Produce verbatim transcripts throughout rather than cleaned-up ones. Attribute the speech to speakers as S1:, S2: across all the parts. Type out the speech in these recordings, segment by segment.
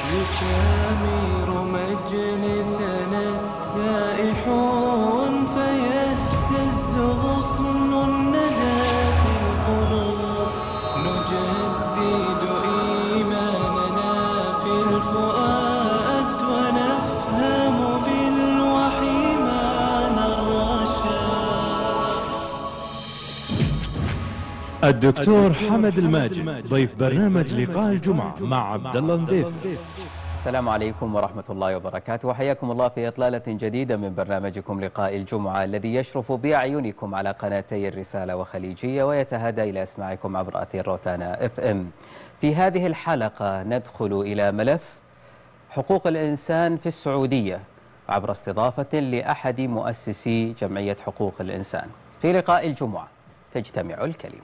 S1: يسامر مجلسنا السائحون فيهتز غصن الندى في القلوب نجدد إيماننا في الفؤاد ونفهم بالوحي معنى الرشاد.
S2: الدكتور حمد الماجد ضيف برنامج لقاء الجمعة مع عبد الله نضيف.
S3: السلام عليكم ورحمة الله وبركاته، وحياكم الله في إطلالة جديدة من برنامجكم لقاء الجمعة الذي يشرف بأعينكم على قناتي الرسالة وخليجية ويتهادى إلى أسماعكم عبر أثير روتانا اف ام. في هذه الحلقة ندخل إلى ملف حقوق الإنسان في السعودية عبر استضافة لأحد مؤسسي جمعية حقوق الإنسان. في لقاء الجمعة تجتمع الكلمة.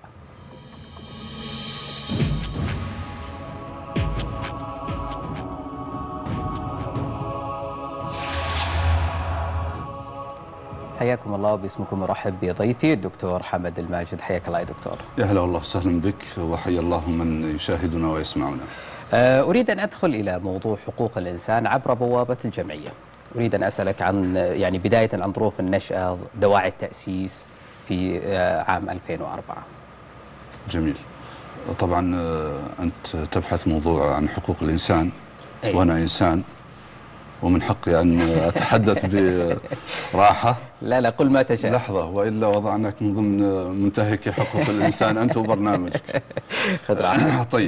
S3: حياكم الله وباسمكم مرحب بضيفي الدكتور حمد الماجد. حياك الله يا دكتور.
S4: يا هلا والله وسهلا بك، وحيا الله من يشاهدنا ويسمعنا.
S3: أريد أن أدخل إلى موضوع حقوق الإنسان عبر بوابة الجمعية. أريد أن أسألك عن يعني بداية عن ظروف النشأة، دواعي التأسيس في عام ألفين وأربعة.
S4: جميل. طبعا أنت تبحث موضوع عن حقوق الإنسان. أي. وأنا إنسان ومن حقي أن أتحدث براحة.
S3: لا لا قل ما تشاء.
S4: لحظة، وإلا وضعناك من ضمن منتهكي حقوق الإنسان أنت وبرنامجك.
S3: خذ راحتك.
S4: طيب،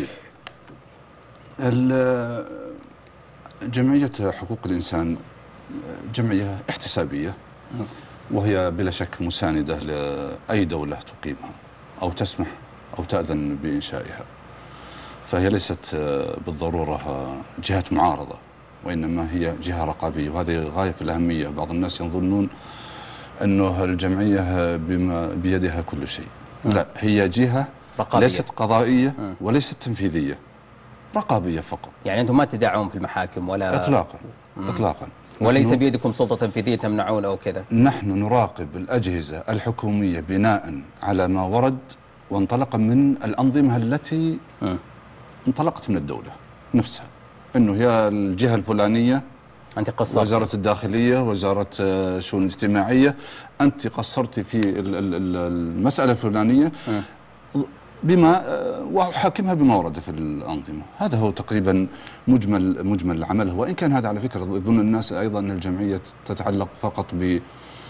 S4: جمعية حقوق الإنسان جمعية احتسابية، وهي بلا شك مساندة لأي دولة تقيمها أو تسمح أو تأذن بإنشائها، فهي ليست بالضرورة جهة معارضة، وإنما هي جهة رقابية، وهذه غاية في الأهمية. بعض الناس يظنون أنه الجمعية بما بيدها كل شيء. لا، هي جهة رقابية. ليست قضائية وليست تنفيذية، رقابية فقط.
S3: يعني أنتم ما تدعون في المحاكم ولا
S4: إطلاقا. مم. إطلاقا.
S3: وليس بيدكم سلطة تنفيذية تمنعون أو كذا؟
S4: نحن نراقب الأجهزة الحكومية بناء على ما ورد وانطلق من الأنظمة التي م. انطلقت من الدولة نفسها، أنه هي الجهة الفلانية،
S3: أنت قصرت،
S4: وزارة الداخلية، وزارة الشؤون الاجتماعية، أنت قصرت في المسألة الفلانية م. بما وحاكمها بما ورد في الأنظمة. هذا هو تقريبا مجمل مجمل العمل. وإن كان هذا على فكرة يظن الناس أيضا أن الجمعية تتعلق فقط ب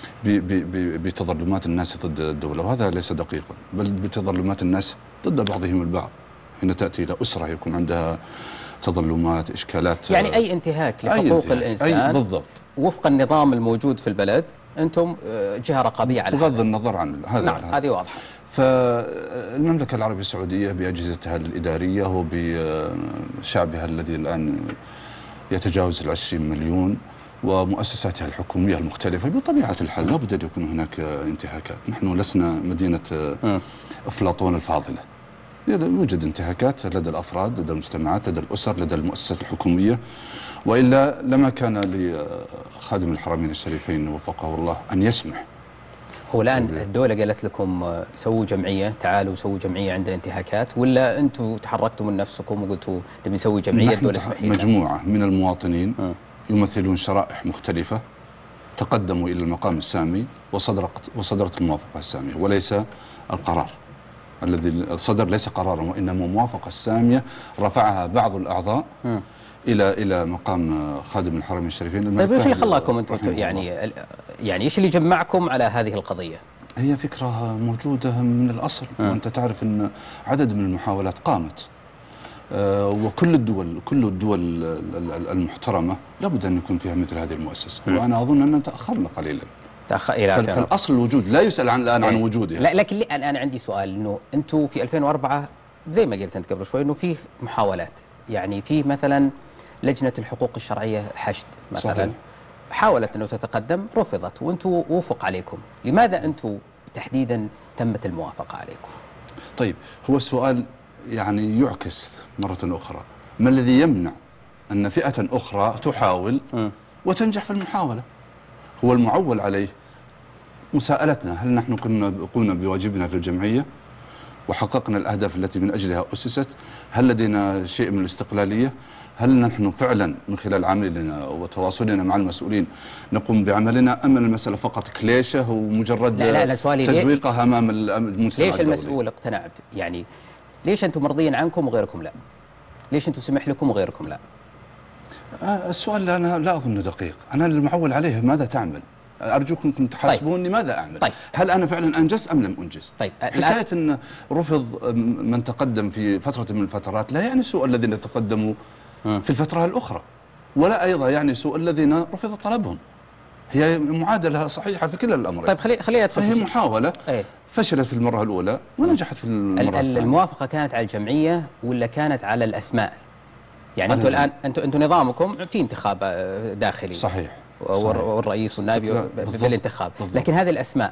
S4: بتظلمات الناس ضد الدولة، وهذا ليس دقيقا، بل بتظلمات الناس ضد بعضهم البعض. هنا تأتي إلى أسرة يكون عندها تظلمات، إشكالات،
S3: يعني أي انتهاك لحقوق أي انتهاك. الإنسان
S4: أي بالضبط
S3: وفق النظام الموجود في البلد، أنتم جهة رقابية على
S4: بغض النظر عن هذا.
S3: نعم، هذه واضحة.
S4: فالمملكة العربية السعودية بأجهزتها الإدارية وبشعبها الذي الآن يتجاوز العشرين مليون ومؤسساتها الحكومية المختلفة، بطبيعة الحال لابد أن يكون هناك انتهاكات. نحن لسنا مدينة أفلاطون الفاضلة، يوجد انتهاكات لدى الأفراد، لدى المجتمعات، لدى الأسر، لدى المؤسسات الحكومية، وإلا لما كان لخادم الحرمين الشريفين وفقه الله أن يسمح.
S3: هو الآن الدولة قالت لكم سووا جمعية، تعالوا سووا جمعية عندنا انتهاكات، ولا أنتم تحركتوا من نفسكم وقلتوا نبي نسوي جمعية الدولة اسمح لنا؟
S4: مجموعة من المواطنين م. يمثلون شرائح مختلفة تقدموا إلى المقام السامي وصدرت وصدرت الموافقة السامية، وليس القرار الذي صدر، ليس قرارا وإنما موافقة سامية رفعها بعض الأعضاء م. إلى إلى مقام خادم الحرمين الشريفين.
S3: طيب ايش اللي خلاكم انتم يعني يعني ايش اللي جمعكم على هذه القضية؟
S4: هي فكرة موجودة من الأصل، م. وأنت تعرف أن عدد من المحاولات قامت، آه وكل الدول كل الدول المحترمة لابد أن يكون فيها مثل هذه المؤسسة، م. وأنا أظن أننا تأخرنا قليلا.
S3: تأخ... إلى
S4: فالأصل الوجود، لا يسأل عن الآن عن وجودها.
S3: لا، لكن أنا عندي سؤال، إنه أنتم في ألفين وأربعة زي ما قلت أنت قبل شوي إنه في محاولات، يعني في مثلا لجنة الحقوق الشرعية حشد مثلا صحيح. حاولت أنه تتقدم، رفضت، وأنتم وفق عليكم. لماذا أنتم تحديدا تمت الموافقة عليكم؟
S4: طيب، هو السؤال يعني يعكس مرة أخرى، ما الذي يمنع أن فئة أخرى تحاول م. وتنجح في المحاولة؟ هو المعول عليه مساءلتنا، هل نحن قمنا قمنا بواجبنا في الجمعية؟ وحققنا الأهداف التي من أجلها أسست؟ هل لدينا شيء من الاستقلالية؟ هل نحن فعلا من خلال عملنا وتواصلنا مع المسؤولين نقوم بعملنا، أم المسألة فقط كليشة ومجرد
S3: لا لا لا سؤالي
S4: تزويقها أمام المجتمع
S3: ليش
S4: الدولي؟
S3: المسؤول اقتنع يعني ليش أنتم مرضيين عنكم وغيركم لا؟ ليش أنتم سمح لكم وغيركم لا؟
S4: السؤال أنا لا أظن دقيق، أنا المعول عليه ماذا تعمل؟ أرجوكم أن تحاسبوني. طيب. ماذا أعمل؟ طيب. هل أنا فعلا أنجز أم لم أنجز؟
S3: طيب.
S4: حكاية أن رفض من تقدم في فترة من الفترات لا يعني سوء الذين تقدموا في الفترة الأخرى، ولا أيضا يعني سوء الذين رفض طلبهم. هي معادلة صحيحة في كلا الأمرين.
S3: طيب خلي خلينا ندخل
S4: فهي محاولة
S3: ايه؟
S4: فشلت في المرة الأولى ونجحت في المرة الثانية.
S3: الموافقة كانت على الجمعية ولا كانت على الأسماء؟ يعني أنتم الآن أنتم أنتم نظامكم في انتخاب داخلي
S4: صحيح،
S3: والرئيس والنائب بالانتخاب، لكن هذه الأسماء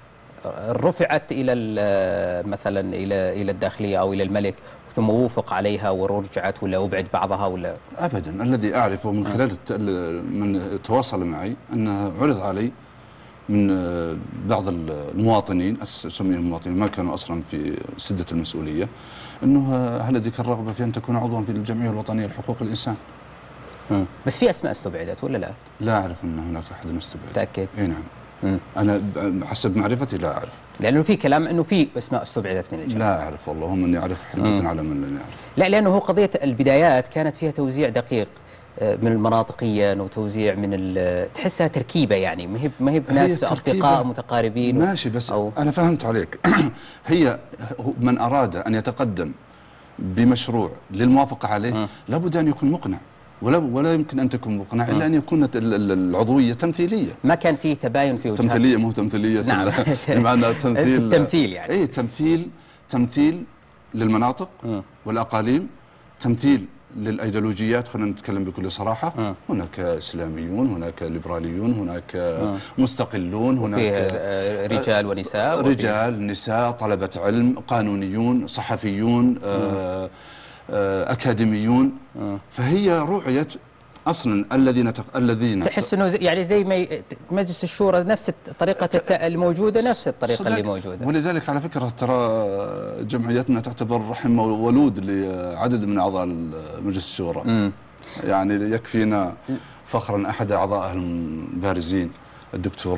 S3: رفعت إلى مثلا إلى إلى الداخلية أو إلى الملك ثم وافق عليها ورجعت ولا أبعد بعضها ولا؟
S4: أبدا. الذي أعرفه من خلال من تواصل معي أنه عرض علي من بعض المواطنين، أسميهم مواطنين ما كانوا أصلا في سدة المسؤولية، أنه هل لديك الرغبة في أن تكون عضوا في الجمعية الوطنية لحقوق الإنسان؟
S3: مم. بس في أسماء استبعدت ولا لا؟
S4: لا أعرف أن هناك أحد استبعد.
S3: تأكد؟
S4: أي نعم.
S3: مم.
S4: أنا حسب معرفتي لا أعرف.
S3: لأنه في كلام أنه في أسماء استبعدت من الجمعية.
S4: لا أعرف والله، هم من يعرف حجة على من لم يعرف.
S3: لا لأنه هو قضية البدايات كانت فيها توزيع دقيق من المناطقية وتوزيع من تحسها تركيبة، يعني ما هي ما هي بناس أصدقاء متقاربين
S4: ماشي. بس أو أنا فهمت عليك. هي من أراد أن يتقدم بمشروع للموافقة عليه لابد أن يكون مقنع، ولا ولا يمكن أن تكون مقنع إلا أن يكون العضوية تمثيلية.
S3: ما كان فيه تباين في وجهات
S4: تمثيلية مو تمثيلية.
S3: نعم.
S4: بمعنى تمثيل
S3: التمثيل يعني
S4: أي تمثيل تمثيل للمناطق م. والأقاليم، تمثيل للأيديولوجيات. خلينا نتكلم بكل صراحة. م. هناك إسلاميون، هناك ليبراليون، هناك م. مستقلون، هناك
S3: رجال ونساء،
S4: رجال نساء، طلبة علم، قانونيون، صحفيون، آه أكاديميون. م. فهي رؤية أصلا الذين تق... الذين
S3: تحس انه يعني زي ما ي... مجلس الشورى نفس طريقة الت... الموجودة نفس الطريقة اللي موجودة.
S4: ولذلك على فكرة ترى جمعيتنا تعتبر رحم ولود لعدد من أعضاء مجلس الشورى. م. يعني يكفينا فخرا أحد أعضائها البارزين الدكتور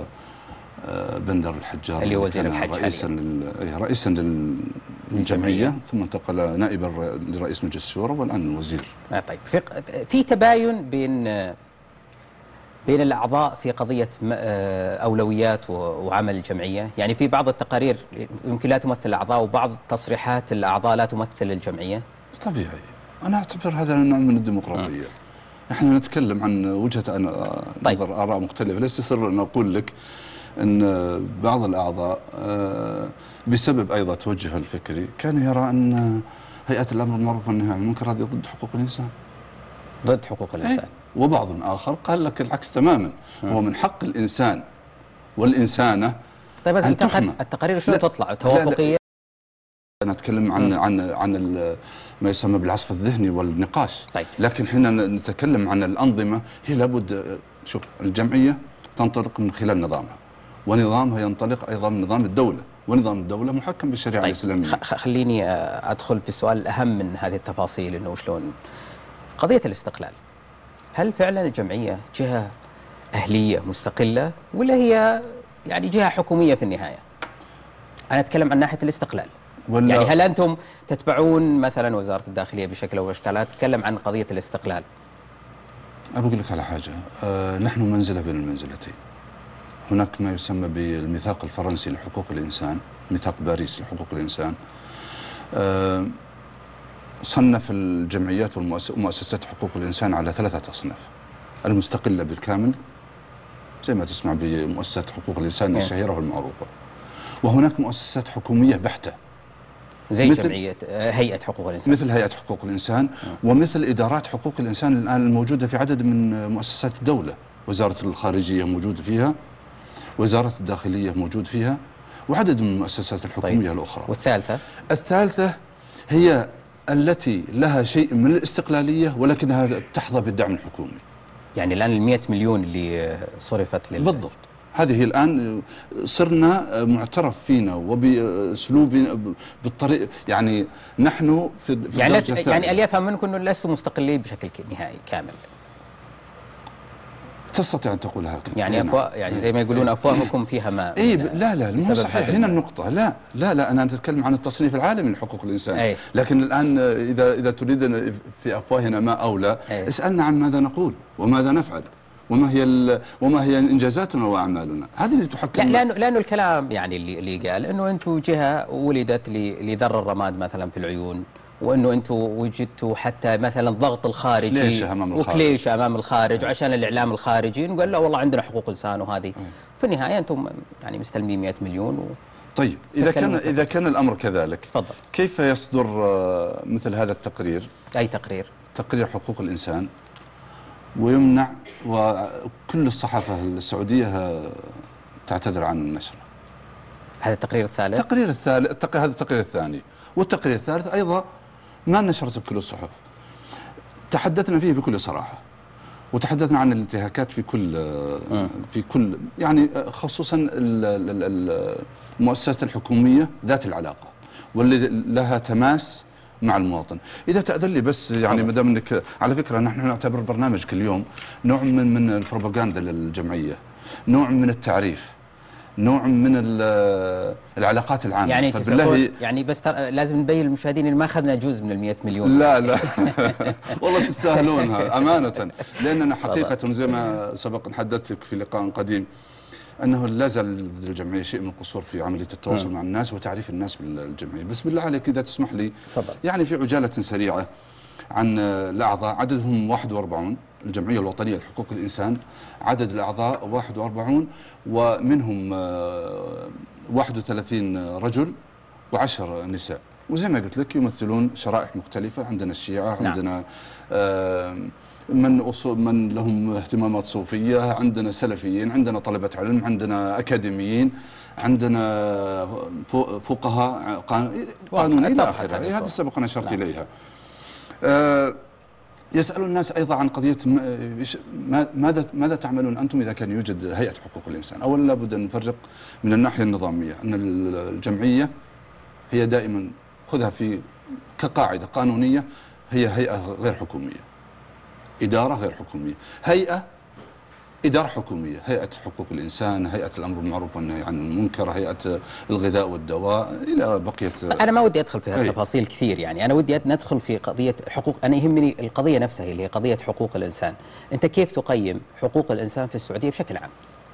S4: بندر الحجار
S3: اللي وزير الحج
S4: رئيسا لل... رئيسا للجمعية، ثم انتقل نائبا لرئيس مجلس الشورى والآن الوزير.
S3: آه طيب في في تباين بين بين الأعضاء في قضية أولويات وعمل الجمعية، يعني في بعض التقارير يمكن لا تمثل الأعضاء وبعض تصريحات الأعضاء لا تمثل الجمعية.
S4: طبيعي، أنا أعتبر هذا نوع من الديمقراطية. احنا نتكلم عن وجهة
S3: طيب.
S4: نظر آراء مختلفة، ليس سر أن أقول لك أن بعض الأعضاء بسبب أيضا توجه الفكري كان يرى أن هيئة الأمر بالمعروف والنهي عن المنكر هذه ضد حقوق الإنسان.
S3: ضد حقوق الإنسان.
S4: وبعض آخر قال لك العكس تماما، هو من حق الإنسان والإنسانة.
S3: طيب أن تحمى. التقارير شنو تطلع؟ توافقية؟
S4: أنا أتكلم عن م. عن عن ما يسمى بالعصف الذهني والنقاش.
S3: طيب.
S4: لكن حين نتكلم عن الأنظمة هي لابد، شوف الجمعية تنطلق من خلال نظامها، ونظامها ينطلق أيضا من نظام الدولة، ونظام الدولة محكم بالشريعة طيب. الإسلامية.
S3: خليني أدخل في السؤال الأهم من هذه التفاصيل، إنه شلون قضية الاستقلال. هل فعلا الجمعية جهة أهلية مستقلة ولا هي يعني جهة حكومية في النهاية؟ أنا أتكلم عن ناحية الاستقلال. يعني هل أنتم تتبعون مثلا وزارة الداخلية بشكل أو بأشكال؟ أتكلم عن قضية الاستقلال.
S4: أقول لك على حاجة، أه نحن منزلة بين المنزلتين. هناك ما يسمى بالميثاق الفرنسي لحقوق الإنسان، ميثاق باريس لحقوق الإنسان. أه صنف الجمعيات ومؤسسات حقوق الإنسان على ثلاثة أصناف: المستقلة بالكامل زي ما تسمع بمؤسسات حقوق الإنسان الشهيرة والمعروفة، وهناك مؤسسات حكومية بحتة
S3: زي جمعية هيئة حقوق الإنسان،
S4: مثل هيئة حقوق الإنسان، ومثل إدارات حقوق الإنسان الآن الموجودة في عدد من مؤسسات الدولة. وزارة الخارجية موجود فيها، وزارة الداخلية موجود فيها، وعدد من المؤسسات الحكومية طيب. الأخرى.
S3: والثالثة؟
S4: الثالثة هي التي لها شيء من الاستقلالية ولكنها تحظى بالدعم الحكومي.
S3: يعني الآن المئة مليون اللي صرفت لل...
S4: بالضبط هذه الآن صرنا معترف فينا وبأسلوبنا بالطريق، يعني نحن في, في
S3: يعني
S4: الدرجة
S3: يعني اللي يفهم منكم أنه لستم مستقلين بشكل نهائي كامل.
S4: تستطيع أن تقول هكذا
S3: يعني أفواه، يعني زي ما يقولون أفواهكم فيها ماء.
S4: اي لا لا مو صحيح. هنا النقطة، لا لا لا أنا أتكلم عن التصنيف العالمي لحقوق الإنسان. أي. لكن الآن إذا إذا تريد في أفواهنا ماء أو لا، أي. اسألنا عن ماذا نقول وماذا نفعل وما هي وما هي انجازاتنا واعمالنا، هذه اللي تحكم.
S3: لا لانه لانه الكلام يعني اللي اللي قال انه انتم جهه ولدت لذر الرماد مثلا في العيون، وانه انتم وجدتوا حتى مثلا الضغط الخارجي
S4: كليشه امام الخارج
S3: وكليشه امام الخارج وعشان الاعلام الخارجي نقول لا والله عندنا حقوق انسان وهذه. في النهايه انتم يعني مستلمين مئة مليون و
S4: طيب اذا كان اذا كان الامر كذلك،
S3: تفضل.
S4: كيف يصدر مثل هذا التقرير؟
S3: اي تقرير؟
S4: تقرير حقوق الانسان ويمنع، وكل الصحافة السعودية تعتذر عن نشره.
S3: هذا التقرير الثالث؟
S4: التقرير الثالث التق... هذا التقرير الثاني، والتقرير الثالث أيضا ما نشرته بكل الصحف. تحدثنا فيه بكل صراحة، وتحدثنا عن الانتهاكات في كل م. في كل يعني خصوصا المؤسسات الحكومية ذات العلاقة واللي لها تماس مع المواطن. إذا تأذن لي بس يعني ما دام انك، على فكرة نحن نعتبر برنامجك اليوم نوع من من البروباغندا للجمعية، نوع من التعريف، نوع من العلاقات العامة.
S3: يعني فبالله يعني بس لازم نبين للمشاهدين ان ما اخذنا جزء من المئة مليون.
S4: لا لا والله تستاهلونها أمانة، لأننا حقيقة زي ما سبق ان حدثتك في لقاء قديم أنه لا زال للجمعية شيء من القصور في عملية التواصل م. مع الناس وتعريف الناس بالجمعية. بس بالله عليك إذا تسمح لي
S3: فضل.
S4: يعني في عجالة سريعة عن الأعضاء، عددهم واحد وأربعين، الجمعية الوطنية لحقوق الإنسان عدد الأعضاء واحد وأربعين، ومنهم واحد وثلاثين رجل وعشر نساء، وزي ما قلت لك يمثلون شرائح مختلفة. عندنا الشيعة، عندنا نعم. آه من من لهم اهتمامات صوفية، عندنا سلفيين، عندنا طلبة علم، عندنا أكاديميين، عندنا فقهاء قانون إلى آخره. هذه سبق أن أشرت إليها. أه يسأل الناس أيضا عن قضية ماذا ماذا تعملون أنتم إذا كان يوجد هيئة حقوق الإنسان. أولا لابد أن نفرق من الناحية النظامية أن الجمعية هي دائما خذها في كقاعدة قانونية، هي هيئة غير حكومية، إدارة غير حكومية. هيئة إدارة حكومية، هيئة حقوق الإنسان، هيئة الأمر بالمعروف والنهي عن المنكر، هيئة الغذاء والدواء، إلى بقية.
S3: أنا ما ودي أدخل في هالتفاصيل كثير، يعني أنا ودي ندخل في قضية حقوق. أنا يهمني القضية نفسها اللي هي قضية حقوق الإنسان. أنت كيف تقيم حقوق الإنسان في السعودية بشكل عام؟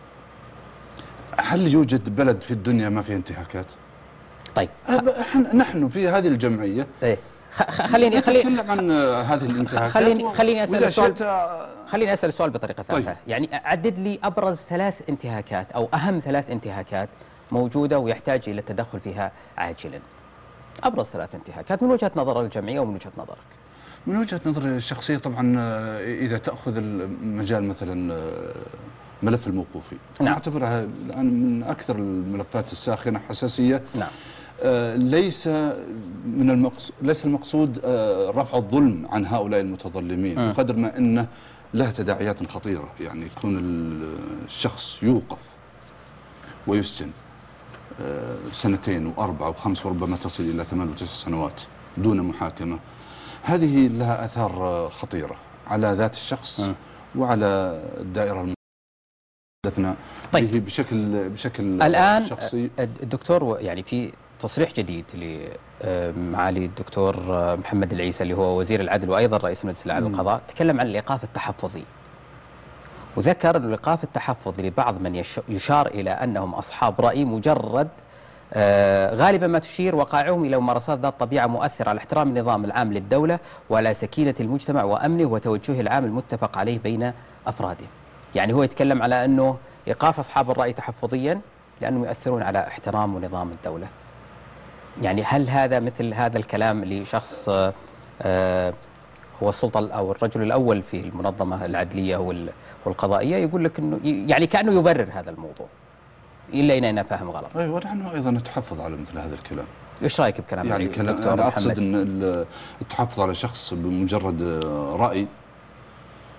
S4: هل يوجد بلد في الدنيا ما فيه انتهاكات؟
S3: طيب
S4: نحن في هذه الجمعية
S3: إيه؟ خليني خليني
S4: نتكلم عن هذه الانتهاكات.
S3: خليني خليني اسال السؤال خليني اسال السؤال بطريقه ثالثه. طيب. يعني عدد لي ابرز ثلاث انتهاكات او اهم ثلاث انتهاكات موجوده ويحتاج الى التدخل فيها عاجلا. ابرز ثلاث انتهاكات من وجهه نظر الجمعيه ومن وجهه نظرك.
S4: من وجهه نظري الشخصيه طبعا اذا تاخذ المجال مثلا ملف الموقوفي،
S3: نعم.
S4: اعتبرها الان من اكثر الملفات الساخنه حساسيه.
S3: نعم.
S4: آه ليس من المقصود ليس المقصود آه رفع الظلم عن هؤلاء المتظلمين، بقدر ما انه له تداعيات خطيره. يعني يكون الشخص يوقف ويسجن آه سنتين واربع وخمس وربما تصل الى ثمان وتسع سنوات دون محاكمه. هذه لها اثار خطيره على ذات الشخص م. وعلى الدائره المحدثنا
S3: طيب.
S4: به بشكل بشكل
S3: الان
S4: شخصي.
S3: الدكتور يعني في تصريح جديد لمعالي الدكتور محمد العيسى اللي هو وزير العدل وايضا رئيس مجلس الاعلى للقضاء، تكلم عن الايقاف التحفظي، وذكر ان الايقاف التحفظي لبعض من يشار الى انهم اصحاب راي مجرد غالبا ما تشير وقائعهم الى ممارسات ذات طبيعه مؤثره على احترام النظام العام للدوله وعلى سكينه المجتمع وامنه وتوجهه العام المتفق عليه بين افراده. يعني هو يتكلم على انه ايقاف اصحاب الراي تحفظيا لانهم يؤثرون على احترام ونظام الدوله. يعني هل هذا مثل هذا الكلام لشخص آه هو السلطة أو الرجل الأول في المنظمة العدلية والقضائية، يقول لك أنه يعني كأنه يبرر هذا الموضوع، إلا إن أنا فاهم غلط.
S4: أيوة ونحن أيضا نتحفظ على مثل هذا الكلام.
S3: إيش رأيك بكلام
S4: يعني كلام أنا أقصد أن التحفظ على شخص بمجرد رأي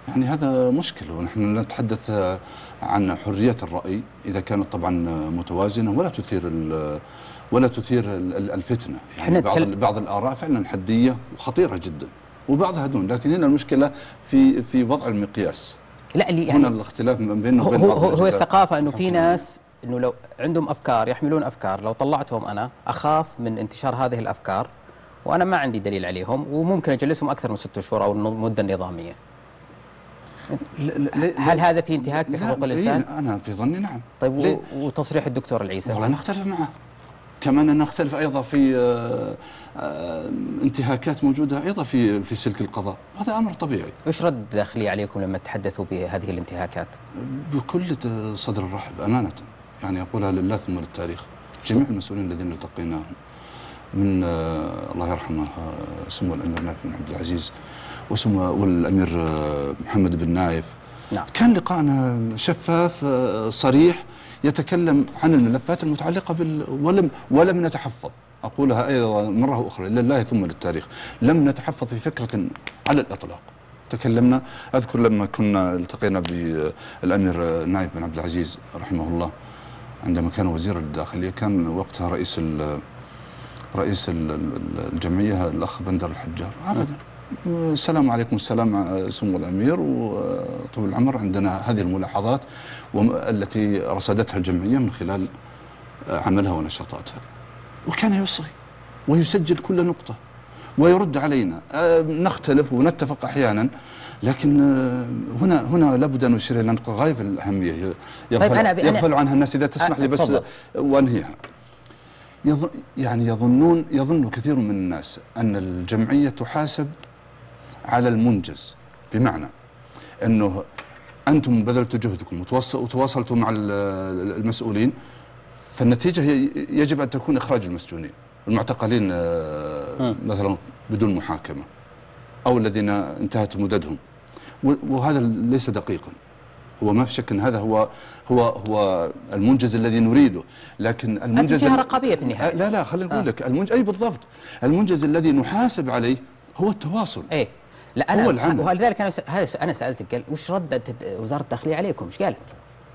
S4: يعني هذا مشكل، ونحن نتحدث عن حرية الرأي إذا كانت طبعا متوازنة ولا تثير ولا تثير الفتنة. يعني بعض بعض الآراء فعلا حدية وخطيرة جدا وبعضها دون، لكن هنا المشكلة في في وضع المقياس.
S3: لا اللي يعني
S4: هنا الاختلاف بينه وبين
S3: هو,
S4: بعض
S3: هو, هو
S4: الأجزاء.
S3: الثقافة انه في ناس انه لو عندهم افكار يحملون افكار، لو طلعتهم انا اخاف من انتشار هذه الافكار وانا ما عندي دليل عليهم، وممكن اجلسهم اكثر من ست شهور او المدة النظامية. هل هذا في انتهاك بحقوق الانسان؟
S4: انا في ظني نعم.
S3: طيب وتصريح الدكتور العيسى؟
S4: والله نختلف معه. كمان نختلف ايضا في آآ آآ انتهاكات موجوده ايضا في في سلك القضاء، هذا امر طبيعي.
S3: ايش رد الداخليه عليكم لما تحدثوا بهذه الانتهاكات؟
S4: بكل صدر رحب امانه، يعني اقولها لله ثم للتاريخ. جميع المسؤولين الذين التقيناهم من الله يرحمه سمو الامير نايف بن عبد العزيز وسمو والامير محمد بن نايف،
S3: نعم.
S4: كان لقاءنا شفاف صريح يتكلم عن الملفات المتعلقة بال ولم ولم نتحفظ، أقولها أيضا مرة أخرى لله ثم للتاريخ، لم نتحفظ في فكرة على الإطلاق. تكلمنا، أذكر لما كنا التقينا بالأمير نايف بن عبد العزيز رحمه الله عندما كان وزير الداخلية، كان وقتها رئيس رئيس الجمعية الأخ بندر الحجار. أبدا السلام عليكم السلام سمو الأمير وطول العمر، عندنا هذه الملاحظات التي رصدتها الجمعية من خلال عملها ونشاطاتها، وكان يصغي ويسجل كل نقطة ويرد علينا. نختلف ونتفق أحيانا، لكن هنا هنا لابد أن نشير إلى نقطة غاية في الأهمية يغفل, طيب أنا يغفل عنها الناس، إذا تسمح لي بس وأنهيها. يظن يعني يظنون يظن كثير من الناس أن الجمعية تحاسب على المنجز، بمعنى أنه أنتم بذلتوا جهدكم وتواصلتوا مع المسؤولين، فالنتيجة هي يجب أن تكون إخراج المسجونين المعتقلين مثلا بدون محاكمة أو الذين انتهت مددهم، وهذا ليس دقيقا. هو ما في شك أن هذا هو هو هو المنجز الذي نريده، لكن المنجز
S3: فيها رقابية في النهاية.
S4: لا لا خليني أقول آه. لك المنجز أي بالضبط، المنجز الذي نحاسب عليه هو التواصل.
S3: إيه لا أنا
S4: هو العمل.
S3: ولذلك أنا هذا أنا سألتك، قال وش ردت وزارة الداخلية عليكم؟ ايش قالت؟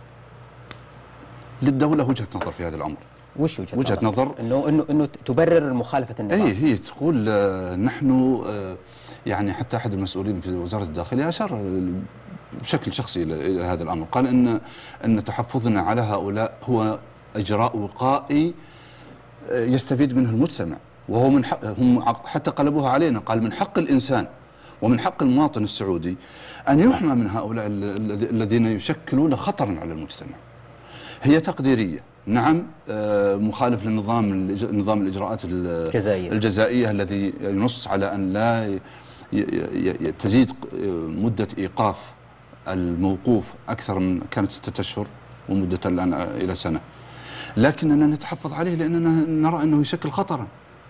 S4: للدولة وجهة نظر في هذا الأمر.
S3: وش وجهة,
S4: وجهة نظر؟ نظر
S3: إنه إنه إنه تبرر مخالفة النظام.
S4: أي هي تقول آه نحن آه يعني حتى أحد المسؤولين في وزارة الداخلية أشار بشكل شخصي إلى هذا الأمر، قال إن أن تحفظنا على هؤلاء هو إجراء وقائي يستفيد منه المجتمع، وهو من حق هم حتى قلبوها علينا، قال من حق الإنسان ومن حق المواطن السعودي أن يحمى من هؤلاء الذين يشكلون خطرا على المجتمع. هي تقديرية نعم، مخالف للنظام نظام الإجراءات
S3: الجزائية,
S4: الجزائية الذي ينص على أن لا تزيد مدة إيقاف الموقوف أكثر من كانت ستة أشهر ومدة الآن إلى سنة، لكننا نتحفظ عليه لأننا نرى أنه يشكل خطرا.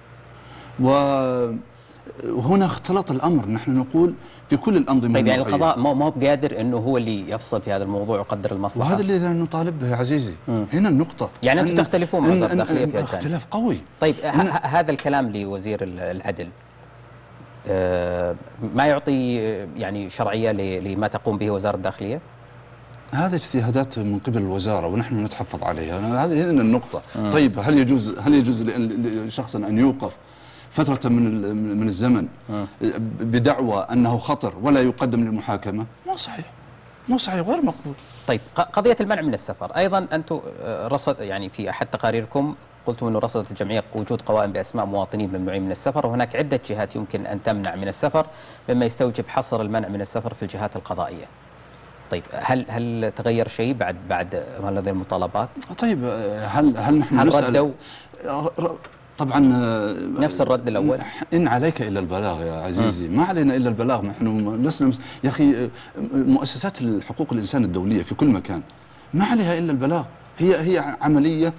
S4: وهنا اختلط الأمر، نحن نقول في كل الأنظمة.
S3: طيب يعني القضاء ما هو بقادر أنه هو اللي يفصل في هذا الموضوع ويقدر المصلحة،
S4: وهذا اللي نطالب به يا عزيزي. م. هنا النقطة،
S3: يعني أنتم تختلفون مع وزارة الداخلية في هذا
S4: اختلاف قوي.
S3: طيب هذا الكلام لوزير العدل آه ما يعطي يعني شرعية لما تقوم به وزارة الداخلية؟
S4: هذا اجتهادات من قبل الوزارة ونحن نتحفظ عليها، هذه هنا النقطة. م. طيب هل يجوز هل يجوز لشخص أن يوقف فترة من من الزمن م. بدعوى أنه خطر ولا يقدم للمحاكمة؟ مو صحيح، مو صحيح، غير مقبول.
S3: طيب قضية المنع من السفر أيضا أنتم رصد يعني في أحد تقاريركم قلتم أنه رصدت الجمعية وجود قوائم بأسماء مواطنين ممنوعين من السفر، وهناك عدة جهات يمكن أن تمنع من السفر مما يستوجب حصر المنع من السفر في الجهات القضائية. طيب هل هل تغير شيء بعد بعد هذه المطالبات؟
S4: طيب هل هل نحن
S3: هل ردوا؟
S4: طبعا
S3: نفس الرد الأول،
S4: إن عليك إلا البلاغ يا عزيزي. م. ما علينا إلا البلاغ، نحن لسنا مس... يا أخي مؤسسات حقوق الإنسان الدولية في كل مكان ما عليها إلا البلاغ، هي هي عملية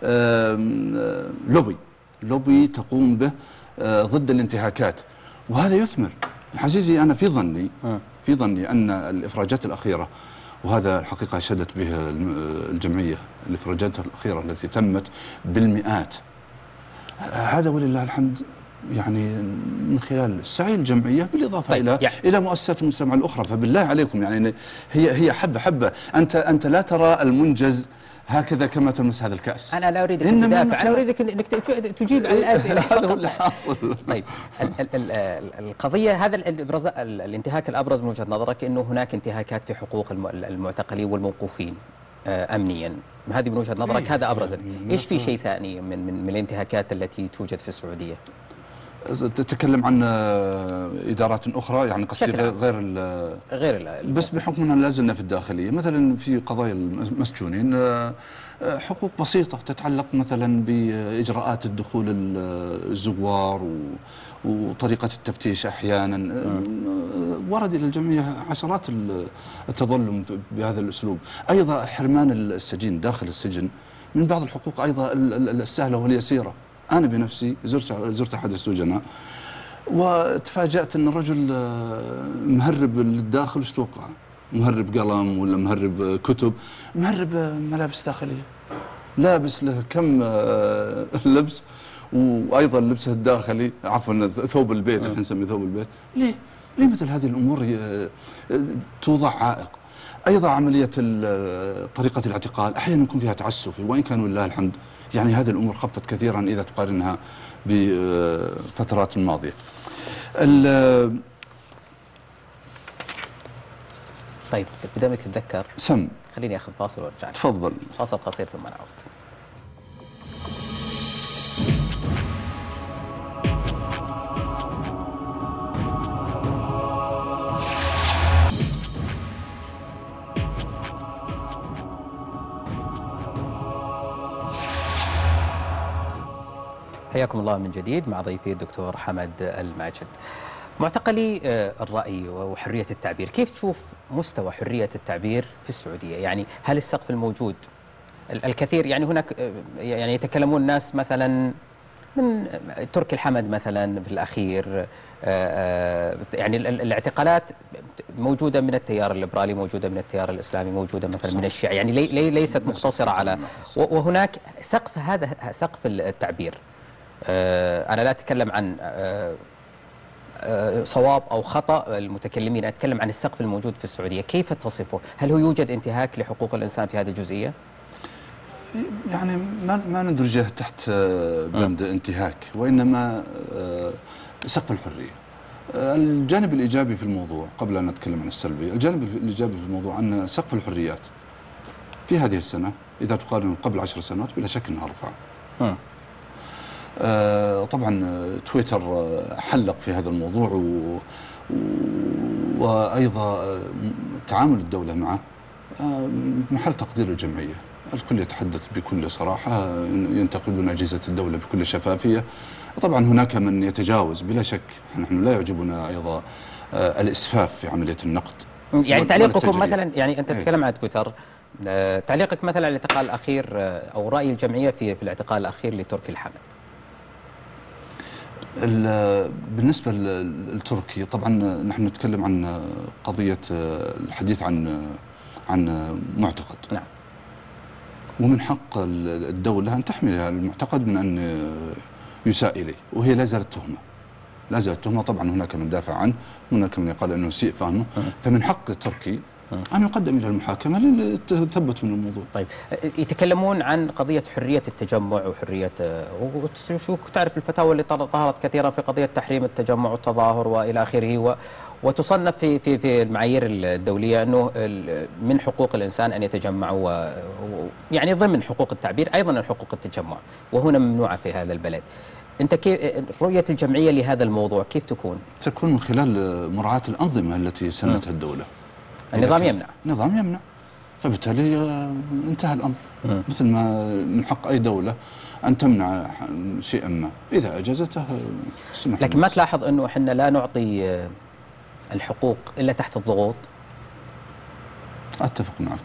S4: لوبي لوبي تقوم به ضد الانتهاكات، وهذا يثمر. عزيزي أنا في ظني في ظني أن الإفراجات الأخيرة، وهذا الحقيقة شهدت به الجمعية، الإفراجات الأخيرة التي تمت بالمئات، هذا ولله الحمد يعني من خلال السعي الجمعية بالإضافة
S3: طيب
S4: إلى
S3: يعني
S4: إلى مؤسسات المجتمع الأخرى. فبالله عليكم يعني هي هي حبة حبة. أنت أنت لا ترى المنجز هكذا كما تلمس هذا الكأس.
S3: أنا لا أريدك أن تدافع، أنا أريدك أنك تجيب على الأسئلة.
S4: هذا هو اللي حاصل.
S3: طيب ال ال ال القضية، هذا الابرز الانتهاك الأبرز من وجهة نظرك أنه هناك انتهاكات في حقوق المعتقلين والموقوفين أمنيا، هذه من وجهة نظرك هذا أبرز. إيش في شيء ثاني من من, من الانتهاكات التي توجد في السعودية؟
S4: تتكلم عن إدارات أخرى يعني قصدي غير غير ال
S3: غير ال
S4: بس بحكم أننا لا زلنا في الداخلية، مثلا في قضايا المسجونين حقوق بسيطة تتعلق مثلا بإجراءات الدخول الزوار وطريقة التفتيش أحيانا. ورد إلى الجمعية عشرات التظلم بهذا الأسلوب. أيضا حرمان السجين داخل السجن من بعض الحقوق أيضا السهلة واليسيرة. أنا بنفسي زرت زرت أحد السجناء وتفاجأت أن الرجل مهرب للداخل. وش توقع؟ مهرب قلم ولا مهرب كتب، مهرب ملابس داخلية، لابس له كم لبس، وأيضا لبسه الداخلي عفوا ثوب البيت، احنا نسميه ثوب البيت. ليه؟ ليه مثل هذه الأمور توضع عائق؟ أيضا عملية طريقة الاعتقال أحيانا يكون فيها تعسفي، وإن كان ولله الحمد يعني هذه الأمور خفت كثيرا إذا تقارنها بفترات الماضية.
S3: طيب بدامك تتذكر
S4: سم
S3: خليني أخذ فاصل وارجع.
S4: تفضل.
S3: فاصل قصير ثم نعود. حياكم الله من جديد مع ضيفي الدكتور حمد الماجد. معتقلي الرأي وحرية التعبير، كيف تشوف مستوى حرية التعبير في السعودية؟ يعني هل السقف الموجود الكثير، يعني هناك يعني يتكلمون الناس مثلا من تركي الحمد مثلا بالأخير، يعني الاعتقالات موجودة من التيار الليبرالي، موجودة من التيار الإسلامي، موجودة مثلا من الشيعة، يعني لي ليست مقتصرة على، وهناك سقف، هذا سقف التعبير. أنا لا أتكلم عن صواب أو خطأ المتكلمين، أتكلم عن السقف الموجود في السعودية، كيف تصفه؟ هل هو يوجد انتهاك لحقوق الإنسان في هذه الجزئية؟
S4: يعني ما ما ندرجه تحت بند م. انتهاك، وإنما سقف الحرية. الجانب الإيجابي في الموضوع قبل أن نتكلم عن السلبي، الجانب الإيجابي في الموضوع أن سقف الحريات في هذه السنة إذا تقارن قبل عشر سنوات بلا شك أنها رفع. م. آه طبعا تويتر حلق في هذا الموضوع و... و... وأيضا تعامل الدولة معه آه محل تقدير الجمعية. الكل يتحدث بكل صراحة، ينتقدون أجهزة الدولة بكل شفافية. طبعا هناك من يتجاوز بلا شك، نحن لا يعجبنا أيضا آه الإسفاف في عملية النقد.
S3: يعني تعليقكم مثلا، يعني أنت تتكلم عن تويتر، آه تعليقك مثلا على الاعتقال الأخير آه أو رأي الجمعية في في الاعتقال الأخير لتركي الحمد؟
S4: بالنسبة لتركي طبعا نحن نتكلم عن قضية الحديث عن عن معتقد.
S3: نعم.
S4: ومن حق الدولة أن تحمي المعتقد من أن يساء إليه، وهي لا زالت تهمة. لا زالت تهمة. طبعا هناك من دافع عنه، هناك من يقال أنه سيء فهمه، فمن حق تركي أن يقدم إلى المحاكمة للتثبت من الموضوع.
S3: طيب يتكلمون عن قضية حرية التجمع وحرية، وشو تعرف الفتاوى اللي ظهرت كثيرا في قضية تحريم التجمع والتظاهر وإلى آخره، و وتصنف في في في المعايير الدولية أنه من حقوق الإنسان أن يتجمع، و يعني ضمن حقوق التعبير أيضا حقوق التجمع، وهنا ممنوعة في هذا البلد. أنت كيف رؤية الجمعية لهذا الموضوع كيف تكون؟
S4: تكون من خلال مراعاة الأنظمة التي سنتها الدولة.
S3: النظام يمنع.
S4: النظام يمنع، فبالتالي انتهى الأمر. م. مثل ما من حق أي دولة أن تمنع شيئا ما، إذا أجازته سمح.
S3: لكن ما تلاحظ أنه إحنا لا نعطي الحقوق إلا تحت الضغوط؟
S4: أتفق معك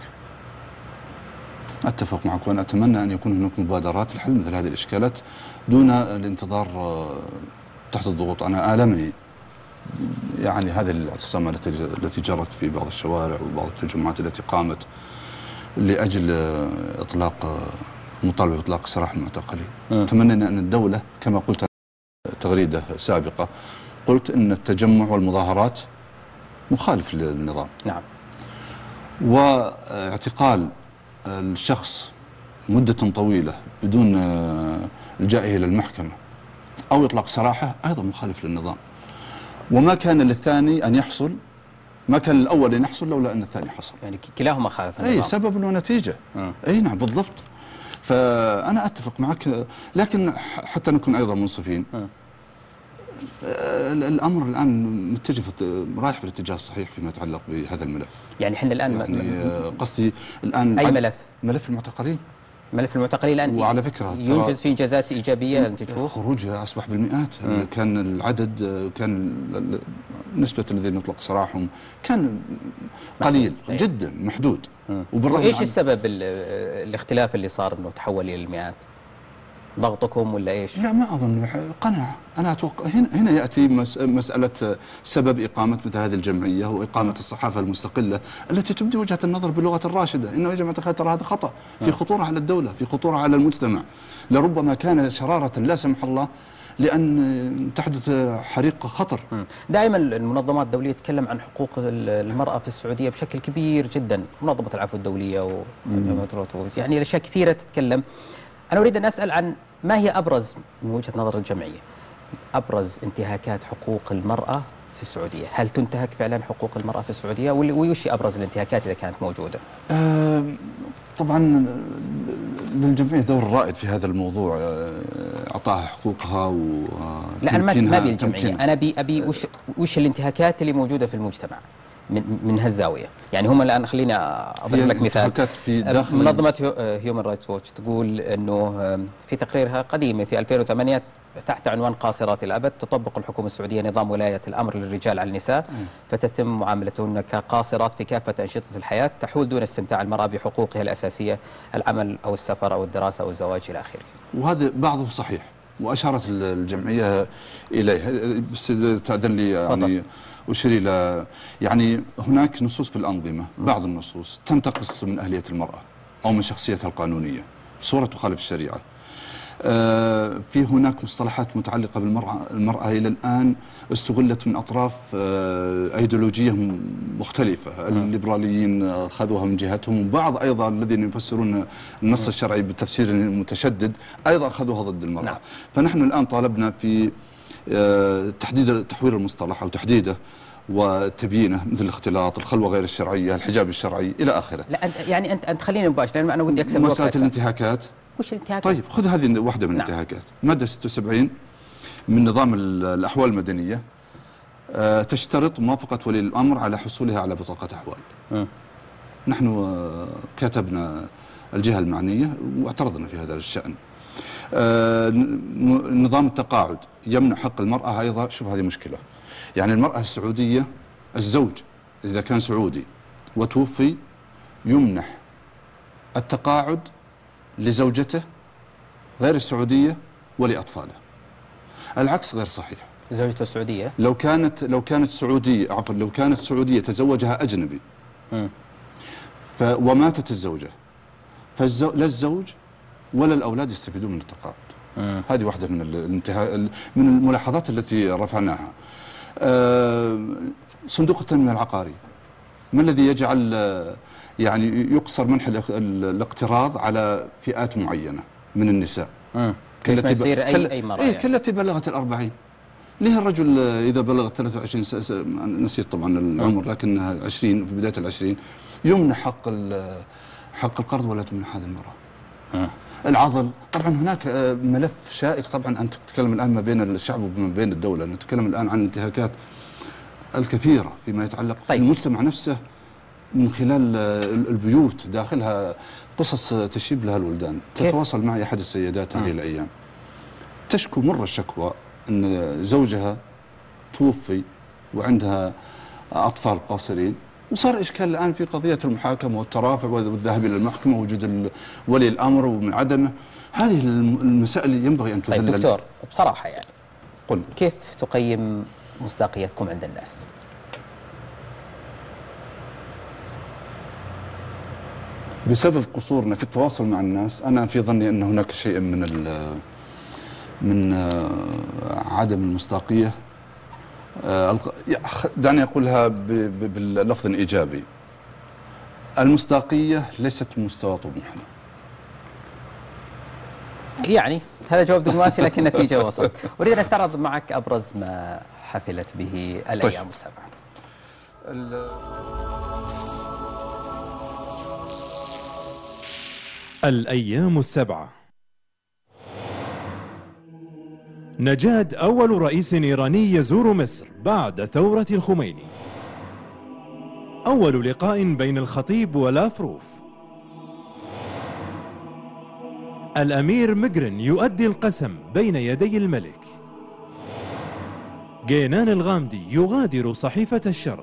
S4: أتفق معك وأنا أتمنى أن يكون هناك مبادرات لحل مثل هذه الإشكالات دون الانتظار تحت الضغوط. أنا آلمني يعني هذه الاعتصامات التي جرت في بعض الشوارع وبعض التجمعات التي قامت لأجل إطلاق مطالبة بإطلاق سراح المعتقلين. أتمنى أن الدولة كما قلت تغريدة سابقة قلت أن التجمع والمظاهرات مخالف للنظام.
S3: نعم.
S4: واعتقال الشخص مدة طويلة بدون الجائه إلى المحكمة أو إطلاق سراحه أيضا مخالف للنظام. وما كان للثاني أن يحصل، ما كان الأول أن يحصل لولا أن الثاني حصل.
S3: يعني كلاهما خالف النظام.
S4: أي سبب ونتيجة. م. أي نعم بالضبط. فأنا أتفق معك، لكن حتى نكون أيضا منصفين. م. الأمر الآن متجه رايح في الاتجاه الصحيح فيما يتعلق بهذا الملف.
S3: يعني احنا الآن
S4: يعني قصدي الآن
S3: أي ملف؟
S4: ملف المعتقلين.
S3: ملف المعتقلين الآن
S4: وعلى فكرة
S3: ينجز فيه إنجازات إيجابية أنت تشوف؟
S4: خروجها أصبح بالمئات. م. كان العدد، كان نسبة الذين يطلق سراحهم كان قليل محدود. جدا محدود.
S3: وإيش السبب الاختلاف اللي صار أنه تحول إلى المئات؟ ضغطكم ولا ايش؟
S4: لا ما اظن، قناعه. انا اتوقع هنا هنا ياتي مساله سبب اقامه مثل هذه الجمعيه واقامه الصحافه المستقله التي تبدي وجهه النظر باللغه الراشده، انه يا جماعه الخير ترى هذا خطا، في خطوره على الدوله، في خطوره على المجتمع، لربما كان شراره لا سمح الله لأن تحدث حريق خطر.
S3: دائما المنظمات الدولية تتكلم عن حقوق المرأة في السعودية بشكل كبير جدا، منظمة العفو الدولية و يعني الأشياء كثيرة تتكلم. أنا أريد أن أسأل عن ما هي أبرز من وجهة نظر الجمعية أبرز انتهاكات حقوق المرأة في السعودية؟ هل تنتهك فعلا حقوق المرأة في السعودية ويوش أبرز الانتهاكات إذا كانت موجودة؟
S4: آه طبعا للجمعية دور رائد في هذا الموضوع، أعطاها حقوقها و
S3: لا أنا ما أبي الجمعية، أنا أبي أبي وش وش الانتهاكات اللي موجودة في المجتمع من من هالزاويه. يعني هم الان خليني اضرب لك مثال.
S4: في داخل
S3: منظمه هيومن رايتس ووتش تقول انه في تقريرها قديمه في ألفين وثمانية تحت عنوان قاصرات الابد، تطبق الحكومه السعوديه نظام ولايه الامر للرجال على النساء، فتتم معاملتهن كقاصرات في كافه انشطه الحياه، تحول دون استمتاع المراه بحقوقها الاساسيه، العمل او السفر او الدراسه او الزواج الى اخره.
S4: وهذا بعضه صحيح واشارت الجمعيه اليه، بس تاذن لي يعني أشير إلى يعني هناك نصوص في الأنظمة، بعض النصوص تنتقص من أهلية المرأة أو من شخصيتها القانونية بصورة تخالف الشريعة. آه في هناك مصطلحات متعلقة بالمرأة المرأة إلى الآن استغلت من أطراف آه أيديولوجية مختلفة، الليبراليين خذوها من جهتهم، وبعض أيضا الذين يفسرون النص الشرعي بالتفسير المتشدد أيضا أخذوها ضد المرأة. نعم. فنحن الآن طالبنا في تحديد تحوير المصطلح أو تحديده وتبيينه، مثل الاختلاط، الخلوة غير الشرعية، الحجاب الشرعي إلى آخره.
S3: لا أنت يعني أنت أنت خليني مباشر لأن أنا ودي أكسب
S4: مسألة الانتهاكات.
S3: وش الانتهاكات؟
S4: طيب خذ هذه واحدة من الانتهاكات. نعم. مادة ستة وسبعين من نظام الأحوال المدنية تشترط موافقة ولي الأمر على حصولها على بطاقة أحوال. م. نحن كتبنا الجهة المعنية واعترضنا في هذا الشأن. آه نظام التقاعد يمنع حق المرأة أيضا. شوف هذه مشكلة، يعني المرأة السعودية الزوج إذا كان سعودي وتوفي يمنح التقاعد لزوجته غير السعودية ولأطفاله، العكس غير صحيح.
S3: زوجته السعودية
S4: لو كانت لو كانت سعودية عفوا لو كانت سعودية تزوجها أجنبي م. ف وماتت الزوجة، فالزو لا الزوج ولا الأولاد يستفيدون من التقاعد. مم. هذه واحدة من الانتهاء من الملاحظات التي رفعناها. آه صندوق التنمية العقاري ما الذي يجعل يعني يقصر منح الاقتراض على فئات معينة من النساء؟
S3: كيف ما يصير أي أي مرأة؟
S4: إيه يعني. كالتي بلغت الأربعين. ليه الرجل إذا بلغ ثلاثة وعشرين نسيت طبعا العمر لكنها عشرين في بداية العشرين يمنح حق حق القرض ولا تمنح هذه المرأة؟ أه. العضل طبعا هناك ملف شائك. طبعا أنت تتكلم الآن ما بين الشعب وما بين الدولة، نتكلم الآن عن الانتهاكات الكثيرة فيما يتعلق طيب. في المجتمع نفسه من خلال البيوت داخلها قصص تشيب لها الولدان. تتواصل معي أحد السيدات هذه الأيام تشكو مر الشكوى أن زوجها توفي وعندها أطفال قاصرين، وصار إشكال الآن في قضية المحاكمة والترافع والذهاب إلى المحكمة ووجود ولي الأمر ومن عدمه. هذه المسائل اللي ينبغي أن تذلل.
S3: طيب دكتور بصراحة يعني
S4: قل
S3: كيف تقيم مصداقيتكم عند الناس؟
S4: بسبب قصورنا في التواصل مع الناس. أنا في ظني أن هناك شيء من من عدم المصداقية. دعني أقولها باللفظ الإيجابي، المصداقية ليست مستوى طموحنا.
S3: يعني هذا جواب دبلوماسي لكن نتيجة وصلت. أريد أن أستعرض معك أبرز ما حفلت به الأيام السبعة.
S2: الأيام السبعة. نجاد أول رئيس إيراني يزور مصر بعد ثورة الخميني. أول لقاء بين الخطيب ولافروف. الأمير مجرن يؤدي القسم بين يدي الملك. جينان الغامدي يغادر صحيفة الشرق.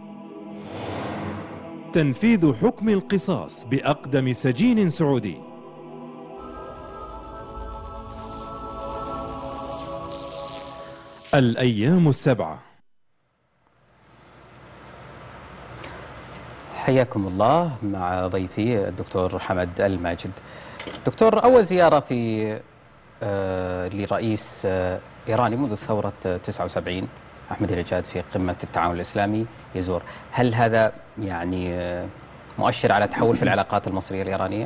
S2: تنفيذ حكم القصاص بأقدم سجين سعودي. الأيام السبعة.
S3: حياكم الله مع ضيفي الدكتور حمد الماجد. دكتور، أول زيارة في آه لرئيس آه إيراني منذ ثورة تسعة وسبعين أحمدي نجاد في قمة التعاون الإسلامي يزور، هل هذا يعني آه مؤشر على تحول في العلاقات المصرية الإيرانية؟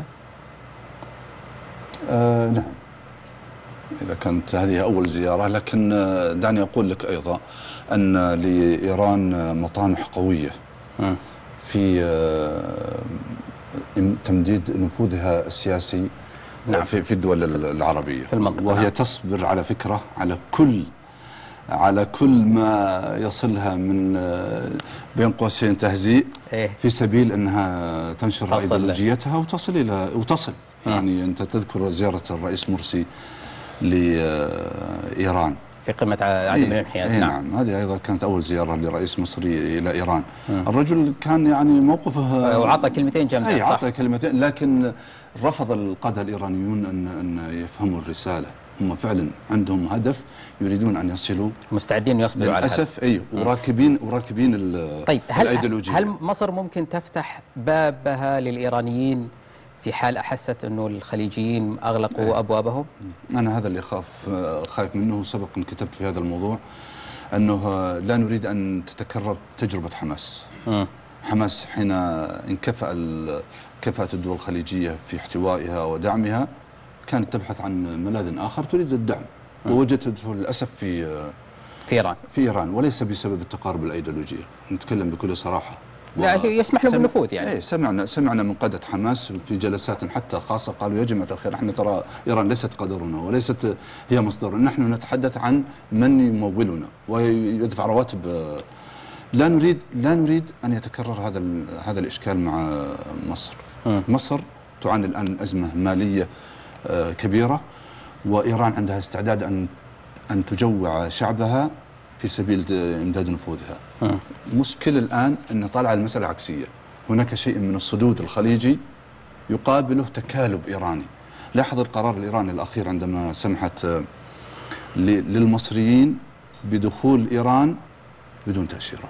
S4: آه نعم، إذا كانت هذه أول زيارة، لكن دعني أقول لك أيضا أن لإيران مطامح قوية م. في تمديد نفوذها السياسي نعم. في في الدول العربية في المنطقة، وهي تصبر على فكرة على كل على كل ما يصلها من بين قوسين تهزيء إيه؟ في سبيل أنها تنشر أيديولوجيتها وتصل إلى وتصل م. يعني أنت تذكر زيارة الرئيس مرسي لإيران
S3: في قمة عدم الانحياز.
S4: نعم. نعم هذه أيضا كانت أول زيارة لرئيس مصري إلى إيران. م. الرجل كان يعني موقفه
S3: وعطى كلمتين جميلة.
S4: أي عطى كلمتين، لكن رفض القادة الإيرانيون أن أن يفهموا الرسالة. هم فعلا عندهم هدف يريدون أن يصلوا،
S3: مستعدين يصبروا على
S4: للأسف. أي وراكبين وراكبين
S3: طيب هل هل مصر ممكن تفتح بابها للإيرانيين في حال أحست أنه الخليجيين أغلقوا إيه؟ أبوابهم؟
S4: أنا هذا اللي خاف خايف منه، سبق أن كتبت في هذا الموضوع أنه لا نريد أن تتكرر تجربة حماس. م. حماس حين انكفأ كفأت الدول الخليجية في احتوائها ودعمها كانت تبحث عن ملاذ آخر تريد الدعم، م. ووجدته للأسف في
S3: في إيران
S4: في إيران وليس بسبب التقارب الأيديولوجية، نتكلم بكل صراحة.
S3: لا يسمح له بالنفوذ يعني.
S4: ايه سمعنا سمعنا من قادة حماس في جلسات حتى خاصة قالوا يا جماعة الخير، احنا ترى إيران ليست قدرنا وليست هي مصدرنا، نحن نتحدث عن من يمولنا ويدفع رواتب. لا نريد لا نريد أن يتكرر هذا هذا الإشكال مع مصر. م. مصر تعاني الآن أزمة مالية كبيرة، وإيران عندها استعداد أن أن تجوع شعبها في سبيل إمداد نفوذها. المشكلة الآن أن طالع المسألة عكسية، هناك شيء من الصدود الخليجي يقابله تكالب إيراني. لاحظ القرار الإيراني الأخير عندما سمحت للمصريين بدخول إيران بدون تأشيرة.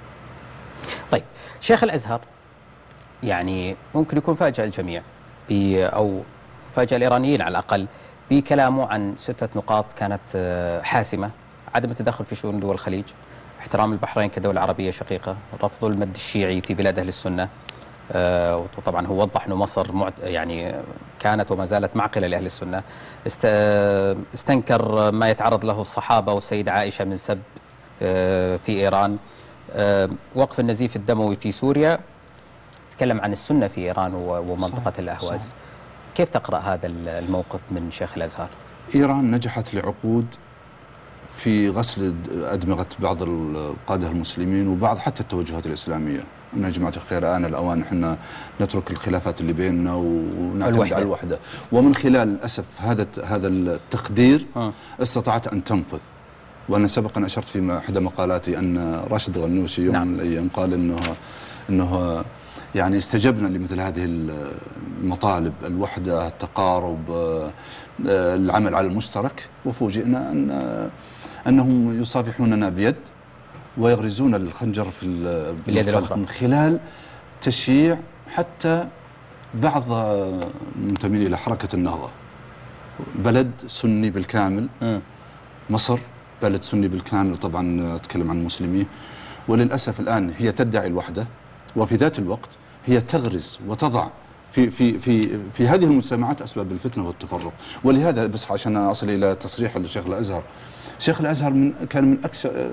S3: طيب شيخ الأزهر يعني ممكن يكون فاجأ الجميع أو فاجأ الإيرانيين على الأقل بكلامه عن ستة نقاط كانت حاسمة: عدم التدخل في شؤون دول الخليج، احترام البحرين كدولة عربية شقيقة، رفض المد الشيعي في بلاد أهل السنة. آه وطبعا هو وضح أنه مصر معت يعني كانت وما زالت معقلة لأهل السنة. است استنكر ما يتعرض له الصحابة والسيدة عائشة من سب آه في إيران. آه وقف النزيف الدموي في سوريا. تكلم عن السنة في إيران ومنطقة صح الأهواز. صح. كيف تقرأ هذا الموقف من شيخ الأزهر؟
S4: إيران نجحت لعقود في غسل أدمغة بعض القادة المسلمين وبعض حتى التوجهات الإسلامية. يا جماعة الخير آن الأوان احنا نترك الخلافات اللي بيننا ونعتمد على الوحدة. ومن خلال للأسف هذا هذا التقدير آه. استطاعت أن تنفذ. وأنا سبقا أشرت في أحد مقالاتي أن راشد الغنوشي يوم نعم. من الأيام قال إنه إنه يعني استجبنا لمثل هذه المطالب، الوحدة، التقارب، العمل على المشترك، وفوجئنا أن أنهم يصافحوننا بيد ويغرزون الخنجر في
S3: اليد الأخرى
S4: من خلال تشييع حتى بعض منتمين إلى حركة النهضة. بلد سني بالكامل.
S3: م.
S4: مصر بلد سني بالكامل، طبعا أتكلم عن المسلمين، وللأسف الآن هي تدعي الوحدة، وفي ذات الوقت هي تغرس وتضع في في في في هذه المجتمعات أسباب الفتنة والتفرق. ولهذا بس عشان أصل إلى تصريح الشيخ الأزهر، شيخ الأزهر من كان من أكثر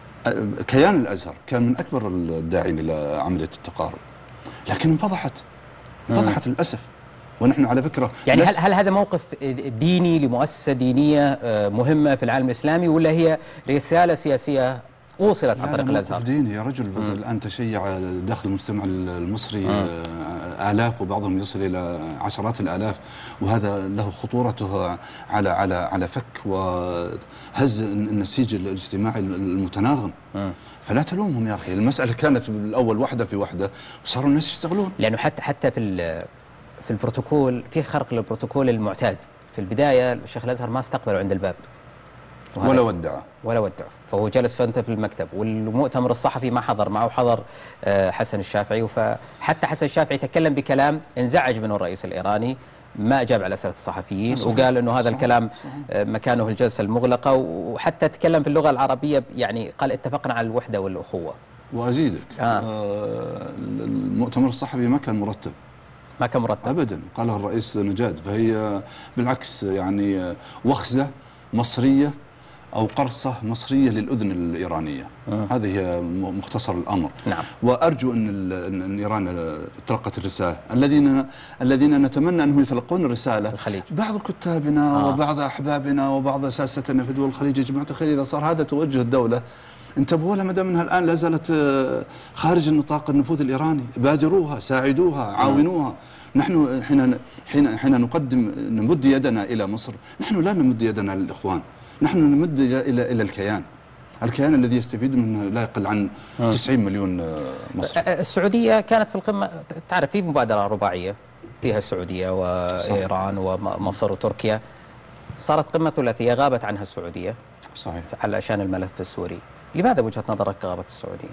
S4: كيان الأزهر كان من أكبر الداعين إلى عملية التقارب، لكن انفضحت انفضحت للأسف. ونحن على فكرة
S3: يعني هل هل هذا موقف ديني لمؤسسة دينية مهمة في العالم الإسلامي، ولا هي رسالة سياسية وصلت عن طريق الأزهر؟
S4: ديني يا رجل. الآن تشيع داخل المجتمع المصري مم. آلاف، وبعضهم يصل إلى عشرات الآلاف، وهذا له خطورته على على على فك وهز النسيج الاجتماعي المتناغم. مم. فلا تلومهم يا أخي، المسألة كانت بالأول وحدة في وحدة وصاروا الناس يشتغلون.
S3: لأنه حتى حتى في في البروتوكول في خرق للبروتوكول المعتاد. في البداية الشيخ الأزهر ما استقبله عند الباب
S4: ولا ودعه
S3: ولا ودعه، فهو جلس فانت في المكتب، والمؤتمر الصحفي ما حضر معه، حضر حسن الشافعي، فحتى حسن الشافعي تكلم بكلام انزعج منه الرئيس الإيراني، ما أجاب على أسئلة الصحفيين، صحيح. وقال أنه هذا صحيح. الكلام صحيح. مكانه الجلسة المغلقة، وحتى تكلم في اللغة العربية، يعني قال اتفقنا على الوحدة والأخوة.
S4: وأزيدك آه. آه المؤتمر الصحفي ما كان مرتب،
S3: ما كان مرتب
S4: أبدا، قاله الرئيس نجاد، فهي بالعكس يعني وخزة مصرية أو قرصة مصرية للأذن الإيرانية. آه. هذه هي مختصر الأمر.
S3: نعم.
S4: وأرجو أن, أن إيران تلقت الرسالة، الذين الذين نتمنى أنهم يتلقون الرسالة.
S3: الخليج.
S4: بعض كتابنا آه. وبعض أحبابنا وبعض أساستنا في دول الخليج، يا جماعة الخير إذا صار هذا توجه الدولة انتبهوا لها، ما دام انها الان لا زالت خارج النطاق النفوذ الايراني، بادروها، ساعدوها، عاونوها. نحن حين حين حين نقدم نمد يدنا الى مصر، نحن لا نمد يدنا للاخوان، نحن نمد الى الى, إلى الكيان، الكيان الذي يستفيد منه لا يقل عن تسعين مليون مصري.
S3: السعوديه كانت في القمه، تعرف في مبادره رباعيه فيها السعوديه وايران ومصر وتركيا، صارت قمه ثلاثيه غابت عنها السعوديه.
S4: صحيح.
S3: علشان الملف السوري. لماذا وجهة نظرك غابت السعودية؟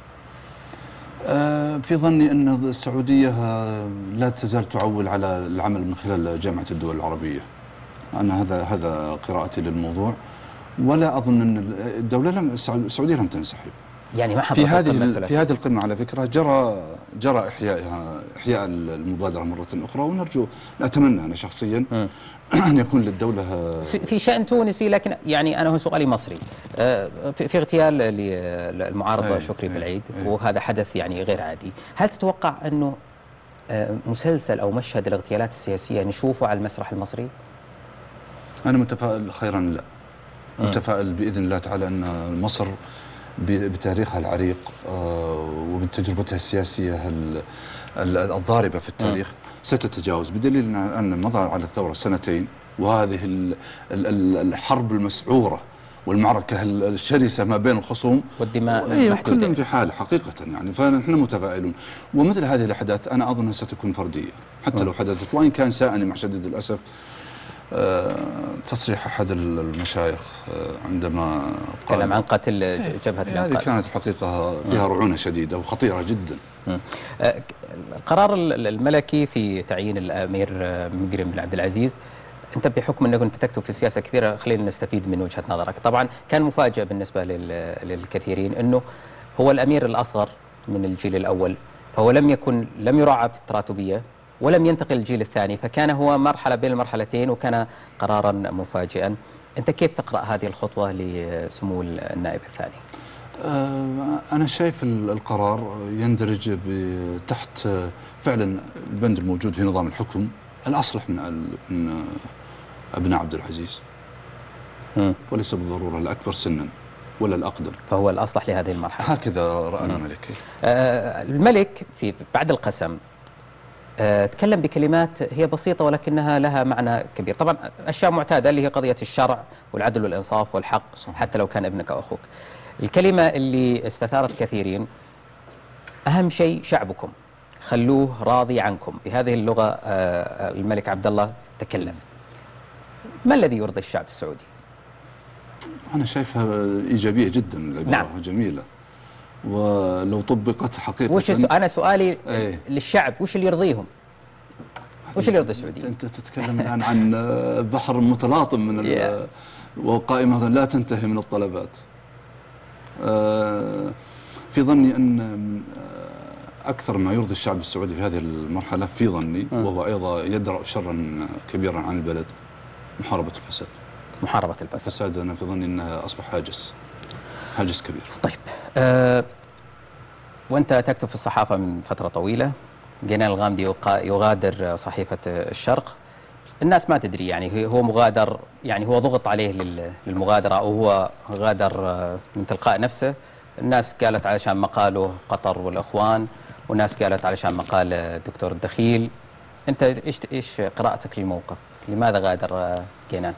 S4: آه في ظني أن السعودية لا تزال تعول على العمل من خلال جامعة الدول العربية. أنا هذا هذا قراءتي للموضوع، ولا أظن أن الدولة لم السعودية لم تنسحب.
S3: يعني ما
S4: في هذه في هذه القمة على فكرة جرى جرى إحيائها إحياء المبادرة مرة أخرى، ونرجو أتمنى أنا شخصيا أن يكون للدولة
S3: في, في شأن تونسي. لكن يعني أنا هو سؤالي مصري. في, في اغتيال للمعارض شكري بالعيد، وهذا حدث يعني غير عادي. هل تتوقع أنه مسلسل أو مشهد الاغتيالات السياسية نشوفه على المسرح المصري؟
S4: أنا متفائل خيرا لا، متفائل بإذن الله تعالى أن مصر بتاريخها العريق وبتجربتها السياسية الضاربة في التاريخ ستتجاوز، بدليل أن مضى على الثورة سنتين، وهذه الحرب المسعورة والمعركة الشرسة ما بين الخصوم
S3: والدماء محدودة
S4: كلهم في حال حقيقة يعني. فنحن متفائلون، ومثل هذه الأحداث أنا أظنها ستكون فردية حتى لو حدثت، وإن كان ساءني مع شديد الأسف أه تصريح أحد المشايخ عندما
S3: تكلم عن قتل جبهة الإنقاذ.
S4: هذه كانت حقيقة فيها رعونة شديدة وخطيرة جدا.
S3: القرار الملكي في تعيين الأمير مقرم بن عبد العزيز، أنت بحكم أنك كنت تكتب في السياسة كثيرة، خلينا نستفيد من وجهة نظرك. طبعا كان مفاجأة بالنسبة للكثيرين أنه هو الأمير الأصغر من الجيل الأول، فهو لم يكن لم يراعى في التراتبية ولم ينتقل الجيل الثاني، فكان هو مرحلة بين المرحلتين وكان قرارا مفاجئا. أنت كيف تقرأ هذه الخطوة لسمو النائب الثاني؟
S4: أنا شايف القرار يندرج تحت فعلا البند الموجود في نظام الحكم الأصلح من من أبناء عبد العزيز، م. وليس بالضرورة الأكبر سنا ولا الأقدم،
S3: فهو الأصلح لهذه المرحلة.
S4: هكذا رأى م. الملك.
S3: آه الملك في بعد القسم آه تكلم بكلمات هي بسيطة ولكنها لها معنى كبير. طبعا أشياء معتادة اللي هي قضية الشرع والعدل والإنصاف والحق، صح. حتى لو كان ابنك أو أخوك. الكلمة اللي استثارت كثيرين: أهم شيء شعبكم، خلوه راضي عنكم. بهذه اللغة آه الملك عبد الله تكلم. ما الذي يرضي الشعب السعودي؟
S4: أنا شايفها إيجابية جدا، العبارة نعم. جميلة، ولو طبقت حقيقة.
S3: وش أنا سؤالي ايه؟ للشعب وش اللي يرضيهم؟ وش اللي يرضي السعوديين؟
S4: أنت تتكلم الآن عن بحر متلاطم من ال... وقائمة لا تنتهي من الطلبات. في ظني أن أكثر ما يرضي الشعب السعودي في هذه المرحلة في ظني وهو أيضا يدرأ شرا كبيرا عن البلد محاربة الفساد.
S3: محاربة الفساد.
S4: الفساد أنا في ظني أنها أصبح هاجس هاجس كبير.
S3: طيب أه وأنت تكتب في الصحافة من فترة طويلة. جنان الغامدي يغادر صحيفة الشرق. الناس ما تدري يعني هو مغادر، يعني هو ضغط عليه للمغادرة أو هو غادر من تلقاء نفسه. الناس قالت علشان مقاله قطر والإخوان، وناس قالت علشان مقال الدكتور الدخيل. أنت إيش إيش قراءتك للموقف؟ لماذا غادر جنان؟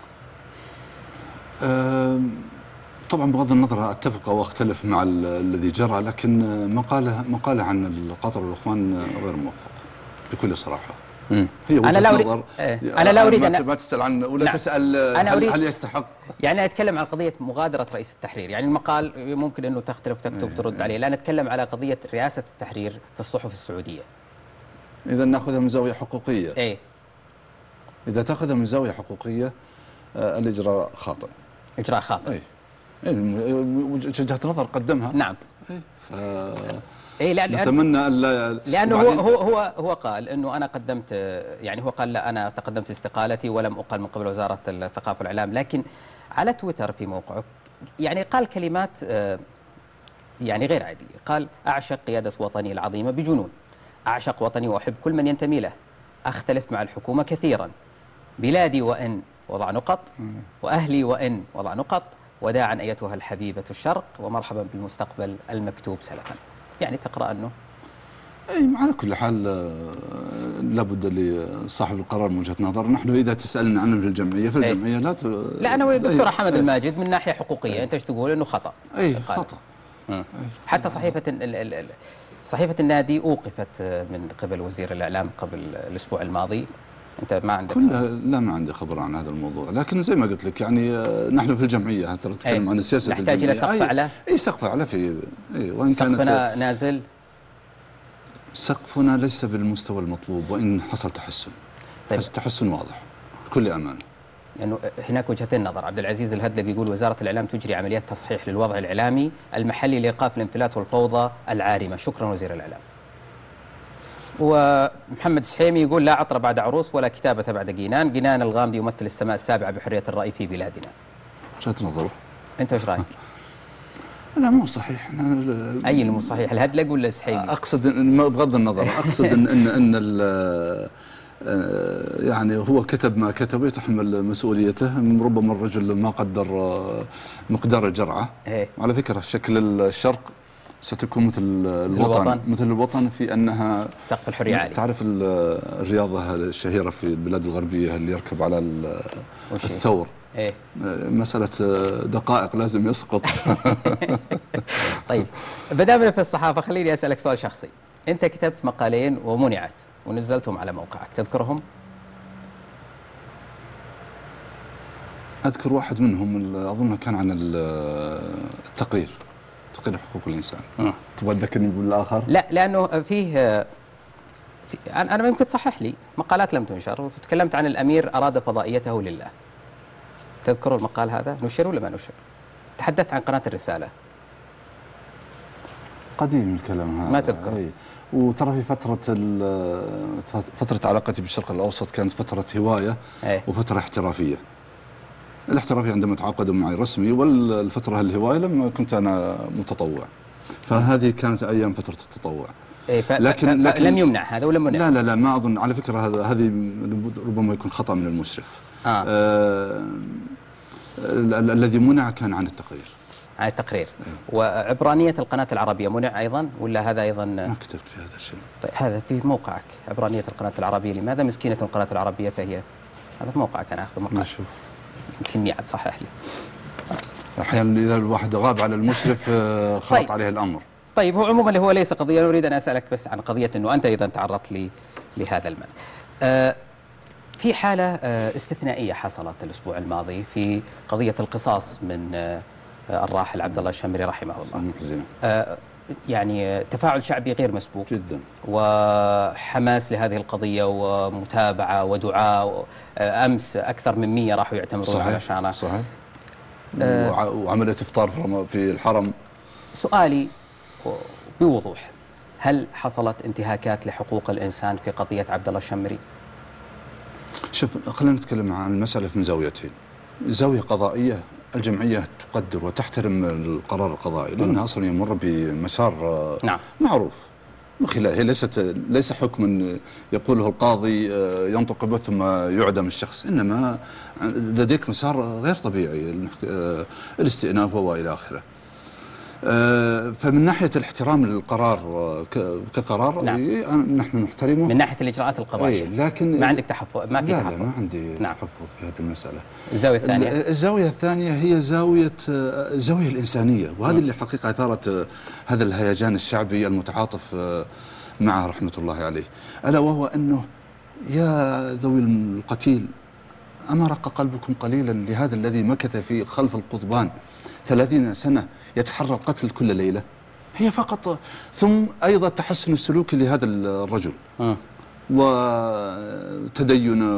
S4: أه طبعا بغض النظر اتفق او اختلف مع الذي جرى، لكن مقاله مقاله عن القطر والاخوان غير موفق بكل صراحه.
S3: مم.
S4: هي وجهه
S3: انا لا اريد
S4: نظر.
S3: انا لا اريد
S4: ان
S3: أن
S4: ما تسال عن ولا
S3: نعم.
S4: تسال
S3: أنا
S4: هل,
S3: أريد
S4: هل يستحق.
S3: يعني اتكلم عن قضيه مغادره رئيس التحرير. يعني المقال ممكن انه تختلف تكتب
S4: ايه
S3: ترد
S4: ايه.
S3: عليه، لا نتكلم على قضيه رئاسه التحرير في الصحف السعوديه.
S4: اذا ناخذها من زاويه حقوقيه.
S3: ايه
S4: اذا تاخذها من زاويه حقوقيه آه الاجراء خاطئ.
S3: اجراء خاطئ.
S4: اي وجهه نظر قدمها.
S3: نعم.
S4: اي ف
S3: ايه لأن
S4: نتمنى الا
S3: لانه هو هو هو هو قال انه انا قدمت، يعني هو قال لا انا تقدمت باستقالتي ولم اقل من قبل وزاره الثقافه والاعلام، لكن على تويتر في موقعه يعني قال كلمات يعني غير عاديه. قال اعشق قياده وطني العظيمه بجنون، اعشق وطني واحب كل من ينتمي له، اختلف مع الحكومه كثيرا، بلادي وان وضع نقط، واهلي وان وضع نقط، وداعا ايتها الحبيبه الشرق، ومرحبا بالمستقبل المكتوب سلفا. يعني تقرأ أنه
S4: اي على كل حال لابد لصاحب القرار من وجهه نظر. نحن اذا تسالنا عنه في الجمعيه في الجمعيه لا ت...
S3: لا انا والدكتور حمد الماجد من ناحيه حقوقيه انت ايش تقول؟ انه خطا.
S4: اي خطا.
S3: حتى صحيفه ال ال صحيفه النادي اوقفت من قبل وزير الاعلام قبل الاسبوع الماضي. انت ما عندك
S4: كلها؟ لا ما عندي خبر عن هذا الموضوع، لكن زي ما قلت لك يعني نحن في الجمعيه ترى نتكلم عن سياسه الجمعيه.
S3: نحتاج الى سقف اعلى.
S4: اي سقف اعلى في اي وان كانت
S3: سقفنا نازل.
S4: سقفنا ليس بالمستوى المطلوب وان حصل تحسن. طيب. تحسن واضح بكل امانه.
S3: لانه يعني هناك وجهتين نظر. عبد العزيز الهدلق يقول وزاره الاعلام تجري عمليات تصحيح للوضع الاعلامي المحلي لايقاف الانفلات والفوضى العارمه. شكرا وزير الاعلام. ومحمد سحيمي يقول لا عطر بعد عروس ولا كتابة بعد جنان، جنان الغامدي يمثل السماء السابعة بحرية الرأي في بلادنا.
S4: وجهة نظره.
S3: أنت وش رأيك؟
S4: لا مو صحيح.
S3: أنا أي اللي مو صحيح؟ الهدلق ولا السحيمي؟
S4: أقصد بغض النظر أقصد إن إن إن يعني هو كتب ما كتب يتحمل مسؤوليته. ربما الرجل ما قدر مقدار الجرعة.
S3: إيه؟
S4: على فكرة شكل الشرق ستكون مثل الوطن, الوطن مثل الوطن في أنها
S3: سقف الحرية عالي.
S4: تعرف الرياضة الشهيرة في البلاد الغربية اللي يركب على الثور.
S3: إيه؟
S4: مسألة دقائق لازم يسقط.
S3: طيب بدأنا في الصحافة خليني أسألك سؤال شخصي. أنت كتبت مقالين ومنعت ونزلتهم على موقعك، تذكرهم؟
S4: أذكر واحد منهم أظن كان عن التقرير تقرير حقوق الإنسان.
S3: أه.
S4: تبغى تذكرني بالآخر؟
S3: لا لأنه فيه في أنا يمكن تصحح لي مقالات لم تنشر وتكلمت عن الأمير أراد فضائيته لله. تذكروا المقال هذا؟ نشر ولا ما نشر؟ تحدثت عن قناة الرسالة.
S4: قديم الكلام هذا.
S3: ما تذكر.
S4: أي. وترى في فترة فترة علاقتي بالشرق الأوسط كانت فترة هواية. أي. وفترة احترافية. الاحترافية عندما تعاقدوا معي رسمي، والفترة الهواية لما كنت أنا متطوع. فهذه كانت أيام فترة التطوع.
S3: إيه لكن, لكن لم يمنع هذا ولا منع؟
S4: لا لا لا ما أظن. على فكرة هذه ربما يكون خطأ من المشرف. آه. آه الذي منع كان عن التقرير.
S3: عن التقرير. أيه. وعبرانية القناة العربية منع أيضا ولا هذا أيضا؟
S4: ما كتبت في هذا الشيء.
S3: طيب هذا في موقعك عبرانية القناة العربية، لماذا مسكينة القناة العربية فهي؟ هذا في موقعك أنا أخذ مقال.
S4: نشوف.
S3: يمكنني عاد صحح لي.
S4: أحيانا إذا الواحد غاب على المشرف خلط طيب. عليه الأمر.
S3: طيب هو عموما هو ليس قضية، أريد أن أسألك بس عن قضية أنه أنت أيضا تعرضت لي لهذا المال. آه في حالة آه استثنائية حصلت الأسبوع الماضي في قضية القصاص من آه الراحل عبد الله الشمري رحمه الله.
S4: محزنة.
S3: آه يعني تفاعل شعبي غير مسبوق
S4: جدا،
S3: وحماس لهذه القضية ومتابعة ودعاء. أمس أكثر من مية راحوا يعتمرون علشانه.
S4: صحيح. أه وعملية إفطار في الحرم.
S3: سؤالي بوضوح، هل حصلت انتهاكات لحقوق الإنسان في قضية عبد الله الشمري؟
S4: شوف، خلينا نتكلم عن المسألة من زاويتين. زاوية قضائية، الجمعية تقدر وتحترم القرار القضائي لأنها أصلا يمر بمسار
S3: نعم. معروف
S4: من خلال، هي ليست ليس حكم يقوله القاضي ينطق به ثم يعدم الشخص، إنما لديك مسار غير طبيعي، الاستئناف وإلى آخره. فمن ناحية الاحترام للقرار كقرار،
S3: نعم.
S4: نحن نحترمه
S3: من ناحية الإجراءات القضائية.
S4: لكن
S3: ما عندك تحفظ؟ ما في
S4: لا
S3: تحفظ؟
S4: لا ما عندي
S3: نعم.
S4: تحفظ في هذه المسألة.
S3: الزاوية الثانية؟
S4: الزاوية الثانية هي زاوية الزاوية الإنسانية، وهذه اللي حقيقة أثارت هذا الهيجان الشعبي المتعاطف معه رحمة الله عليه، ألا وهو أنه يا ذوي القتيل أما رق قلبكم قليلا لهذا الذي مكث في خلف القضبان ثلاثين سنة يتحرى القتل كل ليلة؟ هي فقط. ثم أيضا تحسن السلوك لهذا الرجل م. وتدينه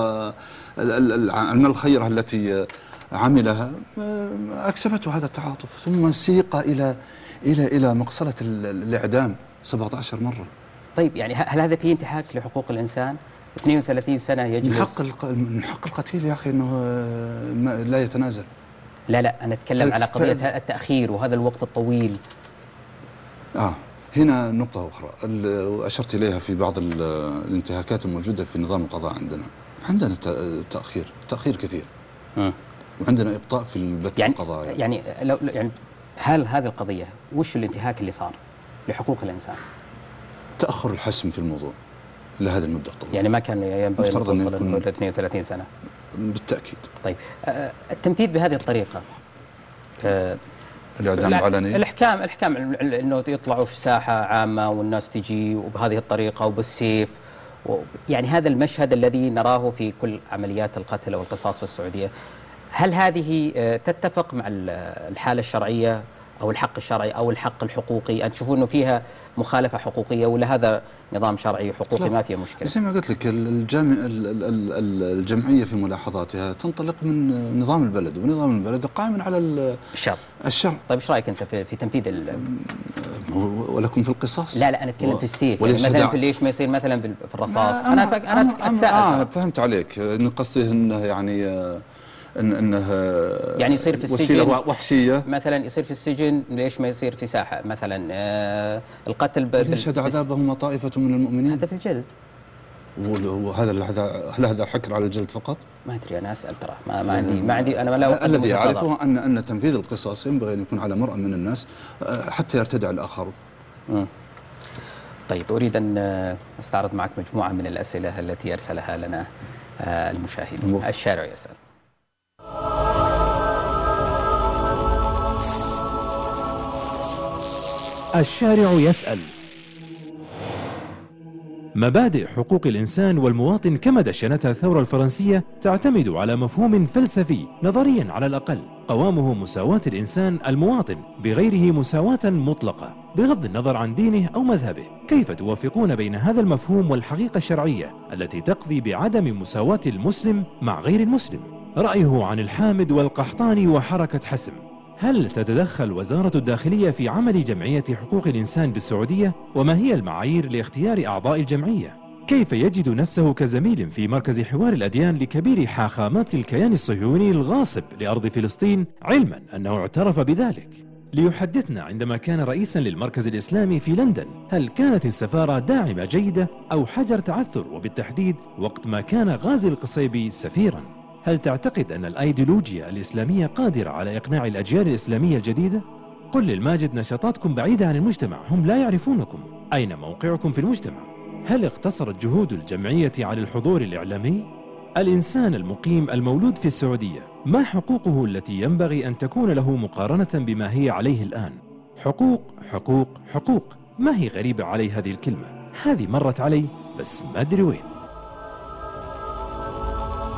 S4: والأعمال الخيرة التي عملها أكسبته هذا التعاطف، ثم سيق إلى إلى إلى مقصلة الإعدام سبعة عشر مرة.
S3: طيب يعني هل هذا فيه انتهاك لحقوق الإنسان؟ اثنين وثلاثين سنة يجلس.
S4: من حق من حق القتيل يا أخي أنه لا يتنازل.
S3: لا لا أنا أتكلم ف... على قضية ف... التأخير وهذا الوقت الطويل.
S4: آه هنا نقطة أخرى أشرت إليها في بعض الانتهاكات الموجودة في نظام القضاء عندنا. عندنا تأخير تأخير كثير م. وعندنا إبطاء في البت
S3: يعني
S4: القضايا.
S3: يعني لو يعني هل هذه القضية وش الانتهاك اللي صار لحقوق الإنسان؟
S4: تأخر الحسم في الموضوع لهذه المدة الطويلة.
S3: يعني ما كان ينبغي أن توصل لمدة اثنين وثلاثين سنة.
S4: بالتأكيد.
S3: طيب التنفيذ بهذه الطريقة،
S4: الإعدام العلني،
S3: الإحكام الإحكام إنه يطلعوا في ساحة عامة والناس تجي وبهذه الطريقة وبالسيف، يعني هذا المشهد الذي نراه في كل عمليات القتل أو القصاص في السعودية، هل هذه تتفق مع الحالة الشرعية أو الحق الشرعي أو الحق الحقوقي؟ أن تشوفوا أنه فيها مخالفة حقوقية ولا هذا نظام شرعي وحقوقي ما فيها مشكلة؟
S4: زي ما قلت لك الجامع الجمعية في ملاحظاتها تنطلق من نظام البلد، ونظام البلد قائم على
S3: الشرع.
S4: الشرع.
S3: طيب ايش رايك انت في, في تنفيذ
S4: ولكم في القصاص؟
S3: لا لا انا اتكلم و... في السيف، يعني مثلا في ليش ما يصير مثلا في الرصاص؟
S4: أنا
S3: انا فك... انا اتساءل.
S4: اه فهمت عليك، ان قصده انه يعني إن انه
S3: يعني يصير في السجن
S4: وحشيه،
S3: مثلا يصير في السجن، ليش ما يصير في ساحه مثلا؟ آه القتل ب...
S4: ليش هذا عذابهم طائفه من المؤمنين؟
S3: هذا في الجلد.
S4: وهذا هذا هل هذا حكر على الجلد فقط؟
S3: ما ادري، انا اسال ترى ما, ما عندي ما عندي انا ما لا
S4: الذي اعرفه ان ان تنفيذ القصاص ينبغي ان يكون على مرأى من الناس حتى يرتدع الاخرون.
S3: امم طيب اريد ان استعرض معك مجموعه من الاسئله التي ارسلها لنا المشاهدين. الشارع يسال:
S2: الشارع يسأل: مبادئ حقوق الإنسان والمواطن كما دشنتها الثورة الفرنسية تعتمد على مفهوم فلسفي نظريا على الأقل، قوامه مساواة الإنسان المواطن بغيره مساواة مطلقة بغض النظر عن دينه أو مذهبه. كيف توافقون بين هذا المفهوم والحقيقة الشرعية التي تقضي بعدم مساواة المسلم مع غير المسلم؟ رأيه عن الحامد والقحطاني وحركة حسم: هل تتدخل وزارة الداخلية في عمل جمعية حقوق الإنسان بالسعودية؟ وما هي المعايير لاختيار أعضاء الجمعية؟ كيف يجد نفسه كزميل في مركز حوار الأديان لكبير حاخامات الكيان الصهيوني الغاصب لأرض فلسطين، علما أنه اعترف بذلك؟ ليحدثنا عندما كان رئيسا للمركز الإسلامي في لندن، هل كانت السفارة داعمة جيدة أو حجر تعثر، وبالتحديد وقت ما كان غازي القصيبي سفيرا؟ هل تعتقد أن الأيديولوجيا الإسلامية قادرة على إقناع الأجيال الإسلامية الجديدة؟ قل للماجد نشاطاتكم بعيدة عن المجتمع، هم لا يعرفونكم. أين موقعكم في المجتمع؟ هل اقتصرت جهود الجمعية على الحضور الإعلامي؟ الإنسان المقيم المولود في السعودية، ما حقوقه التي ينبغي أن تكون له مقارنة بما هي عليه الآن؟ حقوق حقوق حقوق، ما هي غريبة علي هذه الكلمة؟ هذه مرت علي بس ما أدري وين.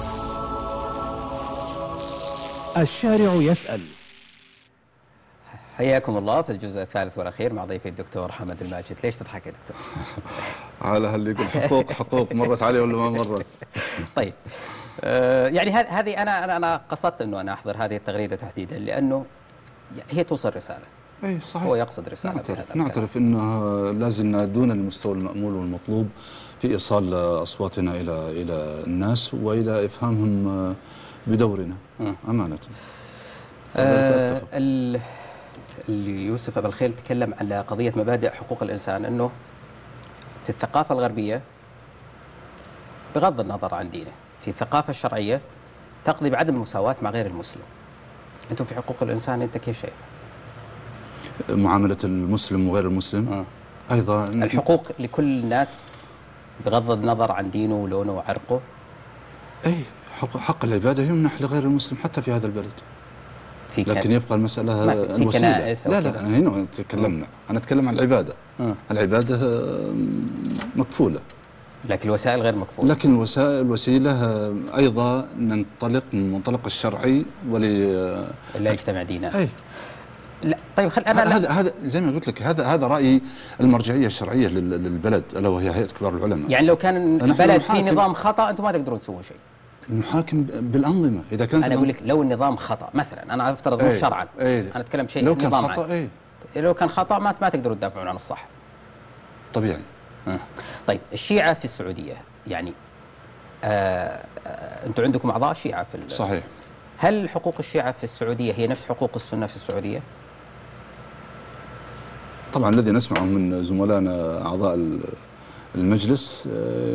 S2: الشارع يسأل:
S3: حياكم الله في الجزء الثالث والأخير مع ضيفي الدكتور حمد الماجد. ليش تضحك يا دكتور؟
S4: على هل يقول حقوق حقوق مرت عليه ولا ما مرت؟
S3: طيب آه يعني هذه أنا أنا أنا قصدت إنه أنا أحضر هذه التغريدة تحديدا لأنه هي توصل رسالة.
S4: اي صحيح.
S3: هو يقصد رسالة.
S4: نعترف نعترف انها لازلنا دون المستوى المأمول والمطلوب في ايصال اصواتنا الى الى الناس والى افهامهم بدورنا امانة.
S3: آه اللي يوسف أبو الخيل تكلم على قضية مبادئ حقوق الإنسان، أنه في الثقافة الغربية بغض النظر عن دينه في الثقافة الشرعية تقضي بعدم المساواة مع غير المسلم. أنتم في حقوق الإنسان أنت كيف شايفه؟
S4: معاملة المسلم وغير المسلم م. أيضا
S3: الحقوق لكل الناس بغض النظر عن دينه ولونه وعرقه.
S4: أي حق, حق العبادة يمنح لغير المسلم حتى في هذا البلد، في لكن يبقى المسألة الوسيلة. لا لا هنا تكلمنا، أنا أتكلم عن العبادة. م. العبادة مكفولة
S3: لكن الوسائل غير مكفولة.
S4: لكن الوسائل الوسيلة أيضا ننطلق من المنطلق الشرعي ولي
S3: لا يجتمع دينان.
S4: أي
S3: لا طيب خل انا
S4: هذا هذا زي ما قلت لك هذا هذا رايي المرجعيه الشرعيه للبلد الا وهي هيئه كبار العلماء.
S3: يعني لو كان البلد في نظام خطا انتم ما تقدرون تسوون شيء.
S4: نحاكم بالانظمه اذا كانت
S3: انا اقول لك لو النظام خطا مثلا، انا افترض مش شرعا، انا اتكلم شيء
S4: لو كان خطا اي
S3: لو كان خطا ما ما تقدروا تدافعون عن الصح.
S4: طبيعي.
S3: م. طيب الشيعه في السعوديه يعني آه آه انتم عندكم اعضاء شيعه في
S4: صحيح.
S3: هل حقوق الشيعه في السعوديه هي نفس حقوق السنه في السعوديه؟
S4: طبعا الذي نسمعه من زملائنا اعضاء المجلس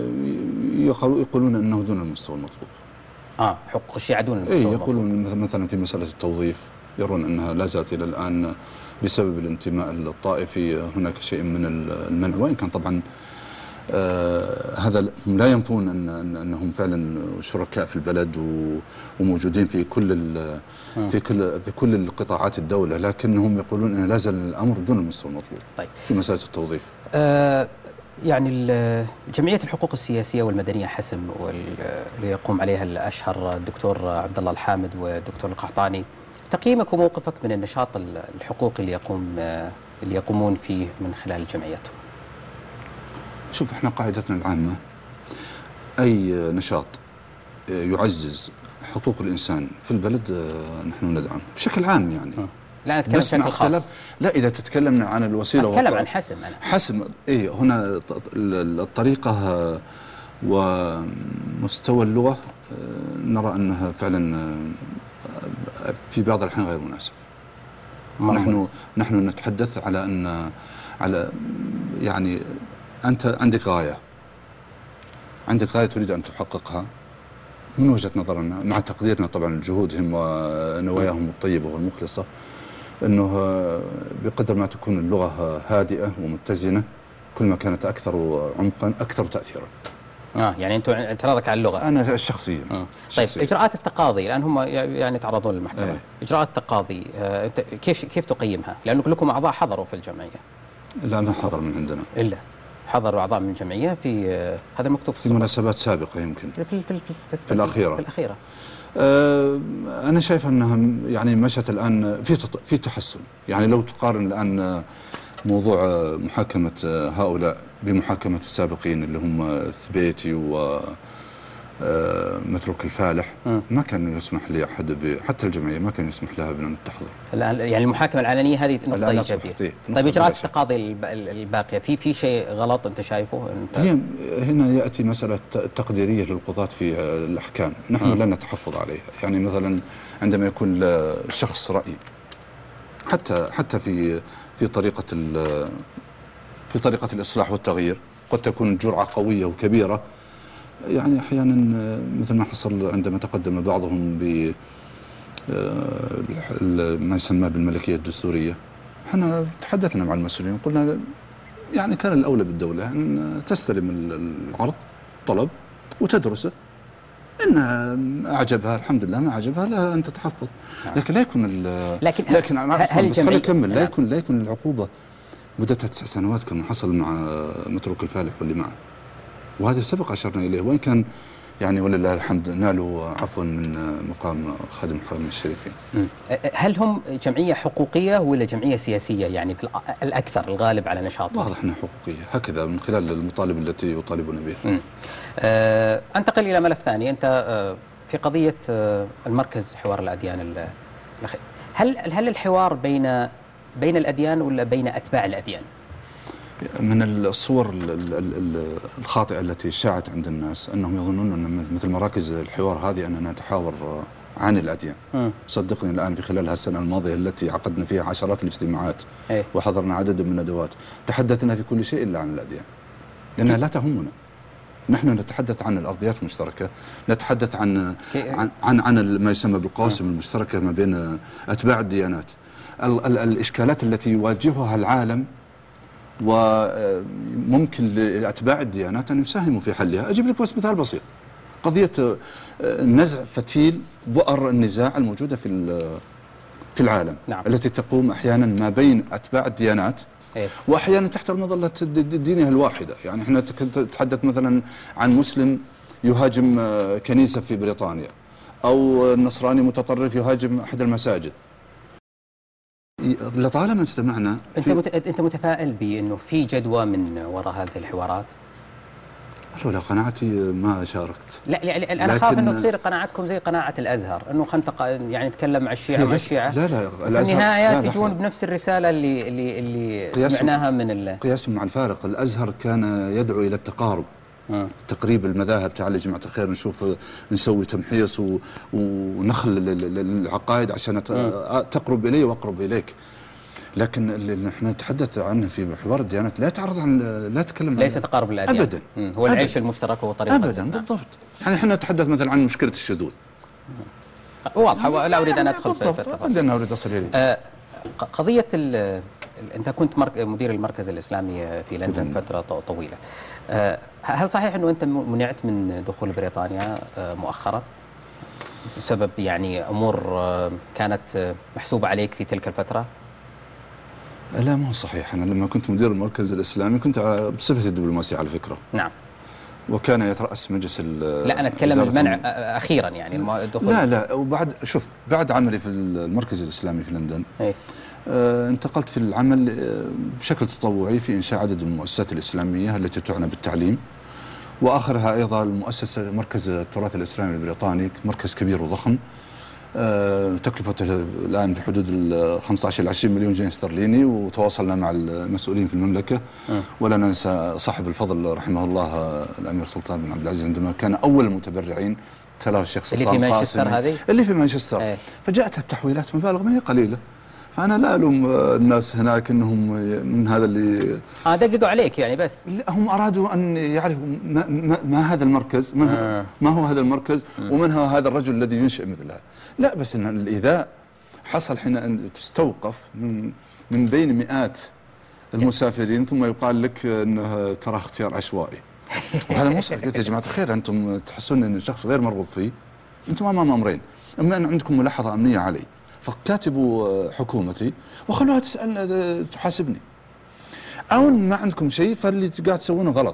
S4: يقولون انه دون المستوى المطلوب.
S3: اه حقوق الشيعة دون المستوى
S4: اي
S3: المطلوب.
S4: يقولون مثلا في مساله التوظيف يرون انها لا زالت الى الان بسبب الانتماء الطائفي هناك شيء من المنع، وان كان طبعا آه هذا هم لا ينفون ان انهم فعلا شركاء في البلد وموجودين في كل في كل في كل القطاعات الدوله، لكنهم يقولون ان لا زال الامر دون المستوى المطلوب.
S3: طيب
S4: في مساله التوظيف.
S3: آه يعني جمعيه الحقوق السياسيه والمدنيه حسم واللي يقوم عليها الاشهر الدكتور عبد الله الحامد والدكتور القحطاني، تقييمك وموقفك من النشاط الحقوقي اللي يقوم اللي يقومون فيه من خلال جمعيتهم؟
S4: شوف احنا قاعدتنا العامة اي نشاط يعزز حقوق الانسان في البلد نحن ندعم بشكل عام يعني.
S3: لا انا اتكلم بشكل خاص.
S4: لا اذا تتكلم عن الوسيله
S3: اتكلم عن حسم انا.
S4: حسم اي هنا الطريقه ومستوى اللغه نرى انها فعلا في بعض الاحيان غير مناسب. نحن نحن نتحدث على ان على يعني أنت عندك غاية عندك غاية تريد أن تحققها من وجهة نظرنا مع تقديرنا طبعا لجهودهم ونواياهم الطيبة والمخلصة، أنه بقدر ما تكون اللغة هادئة ومتزنة كل ما كانت أكثر عمقا أكثر تأثيرا.
S3: اه يعني انتم اعتراضك على اللغة؟
S4: أنا الشخصية.
S3: آه. طيب إجراءات التقاضي الآن هم يعني يتعرضون للمحكمة. ايه. إجراءات التقاضي آه كيف كيف تقيمها؟ لأنه كلكم أعضاء حضروا في الجمعية.
S4: لا ما حضر من عندنا.
S3: إلا حضروا أعضاء من الجمعية في هذا المكتوب في,
S4: في مناسبات سابقة يمكن
S3: في, في, في, في,
S4: في الأخيرة
S3: في الأخيرة
S4: آه أنا شايف أنها يعني مشت الآن في في تحسن. يعني لو تقارن الآن موضوع محاكمة هؤلاء بمحاكمة السابقين اللي هم الثبيتي و متروك الفالح م. ما كان يسمح لأحد حتى الجمعية ما كان يسمح لها بأن تحضر.
S3: يعني المحاكمة العلنية هذه نقطة إيجابية. طيب إجراءات التقاضي الباقية في في شيء غلط أنت شايفه؟ أنت
S4: هي هنا يأتي مسألة تقديرية للقضاة في الأحكام، نحن م. لا نتحفظ عليها. يعني مثلا عندما يكون شخص رأي حتى حتى في في طريقة في طريقة الإصلاح والتغيير قد تكون جرعة قوية وكبيرة. يعني احيانا مثل ما حصل عندما تقدم بعضهم ب ما يسمى بالملكيه الدستوريه، احنا تحدثنا مع المسؤولين قلنا يعني كان الاولى بالدوله ان تستلم العرض طلب وتدرسه، ان اعجبها الحمد لله، ما اعجبها لا ان تتحفظ. لكن لا يكون
S3: لكن
S4: لكن هل بس خليني اكمل. لا يكون لا يكون العقوبه مدتها تسع سنوات كما حصل مع متروك الفالح واللي معه، وهذا سبق أشرنا إليه. وإن كان يعني ولله الحمد نالوا عفوا من مقام خادم الحرمين الشريفين.
S3: هل هم جمعية حقوقية ولا جمعية سياسية يعني في الأكثر الغالب على نشاطهم؟
S4: واضح أنها حقوقية هكذا من خلال المطالب التي يطالبون بها.
S3: أه أنتقل إلى ملف ثاني. أنت أه في قضية أه المركز حوار الأديان الأخير، هل هل الحوار بين بين الأديان ولا بين أتباع الأديان؟
S4: من الصور الخاطئة التي شاعت عند الناس أنهم يظنون أن مثل مراكز الحوار هذه أننا نتحاور عن الأديان. م. صدقني الآن في خلال هالسنة الماضية التي عقدنا فيها عشرات الاجتماعات ايه؟ وحضرنا عدد من الندوات تحدثنا في كل شيء إلا عن الأديان، لأنها لا تهمنا. نحن نتحدث عن الأرضيات المشتركة، نتحدث عن عن عن, عن ما يسمى بالقواسم المشتركة ما بين أتباع الديانات، ال ال الإشكالات التي يواجهها العالم وممكن لأتباع الديانات أن يساهموا في حلها. أجيب لك بس مثال بسيط، قضية نزع فتيل بؤر النزاع الموجودة في في العالم. نعم. التي تقوم أحيانا ما بين أتباع الديانات إيه؟ وأحيانا تحت مظلة دينها الواحدة. يعني احنا نتحدث مثلا عن مسلم يهاجم كنيسة في بريطانيا، أو نصراني متطرف يهاجم أحد المساجد. لطالما استمعنا
S3: انت مت... انت متفائل بانه في جدوى من وراء هذه الحوارات؟
S4: لولا قناعتي ما شاركت.
S3: لا يعني انا اخاف انه تصير قناعتكم زي قناعه الازهر، انه خنتق يعني نتكلم مع الشيعه مع الشيعه.
S4: لا لا
S3: في النهايه تجون بنفس الرساله اللي اللي اللي سمعناها من ال...
S4: قياس مع الفارق. الازهر كان يدعو الى التقارب، م. تقريب المذاهب. تعال يا جماعه الخير نشوف نسوي تمحيص و... ونخل العقائد عشان تقرب الي واقرب اليك. لكن اللي نحن نتحدث عنه في حوار الديانات لا يتعرض عن لا يتكلم
S3: ليس عن تقارب الاديان
S4: ابدا.
S3: هو العيش
S4: أبداً.
S3: المشترك وطريقه
S4: ابدا نعم. بالضبط. يعني احنا نتحدث مثلا عن مشكله الشذوذ
S3: واضحه، لا اريد ان ادخل في
S4: التفاصيل. انا اريد اصل اليه.
S3: آه قضيه ال انت كنت مدير المركز الاسلامي في لندن فتره طويله. آه هل صحيح انه انت منعت من دخول بريطانيا آه مؤخرا بسبب يعني امور آه كانت محسوبه عليك في تلك الفتره؟
S4: لا ما هو صحيح. أنا لما كنت مدير المركز الإسلامي كنت بصفتي الدبلوماسي على فكرة.
S3: نعم.
S4: وكان يترأس مجلس
S3: لا أنا أتكلم المنع من... أخيرا يعني الدخول.
S4: لا لا وبعد شوف بعد عملي في المركز الإسلامي في لندن
S3: ايه؟
S4: آه انتقلت في العمل بشكل تطوعي في إنشاء عدد من المؤسسات الإسلامية التي تعنى بالتعليم، وآخرها أيضا المؤسسة مركز التراث الإسلامي البريطاني، مركز كبير وضخم أه تكلفته الآن في حدود ال خمسة عشر إلى عشرين مليون جنيه استرليني، وتواصلنا مع المسؤولين في المملكة. أه. ولا ننسى صاحب الفضل رحمه الله الأمير سلطان بن عبد العزيز عندما كان أول المتبرعين تلاه الشيخ سلطان
S3: اللي في مانشستر هذه
S4: اللي في مانشستر ايه. فجاءت التحويلات مبالغ ما هي قليلة، فأنا لا ألوم الناس هناك أنهم من هذا اللي
S3: آه دققوا عليك يعني، بس
S4: لا هم أرادوا أن يعرفوا ما, ما, ما هذا المركز، ما, آه. ما هو هذا المركز ومن هو هذا الرجل الذي ينشئ مثلها. لا بس أن الإيذاء حصل حين أن تستوقف من من بين مئات المسافرين ثم يقال لك أنه ترى اختيار عشوائي. وهذا مو صحيح. قلت يا جماعة الخير أنتم تحسون أن الشخص غير مرغوب فيه، أنتم أمام أمرين، أما أن عندكم ملاحظة أمنية علي فكاتبوا حكومتي وخلوها تسأل تحاسبني، أو ما عندكم شيء فاللي قاعد تسوونه غلط،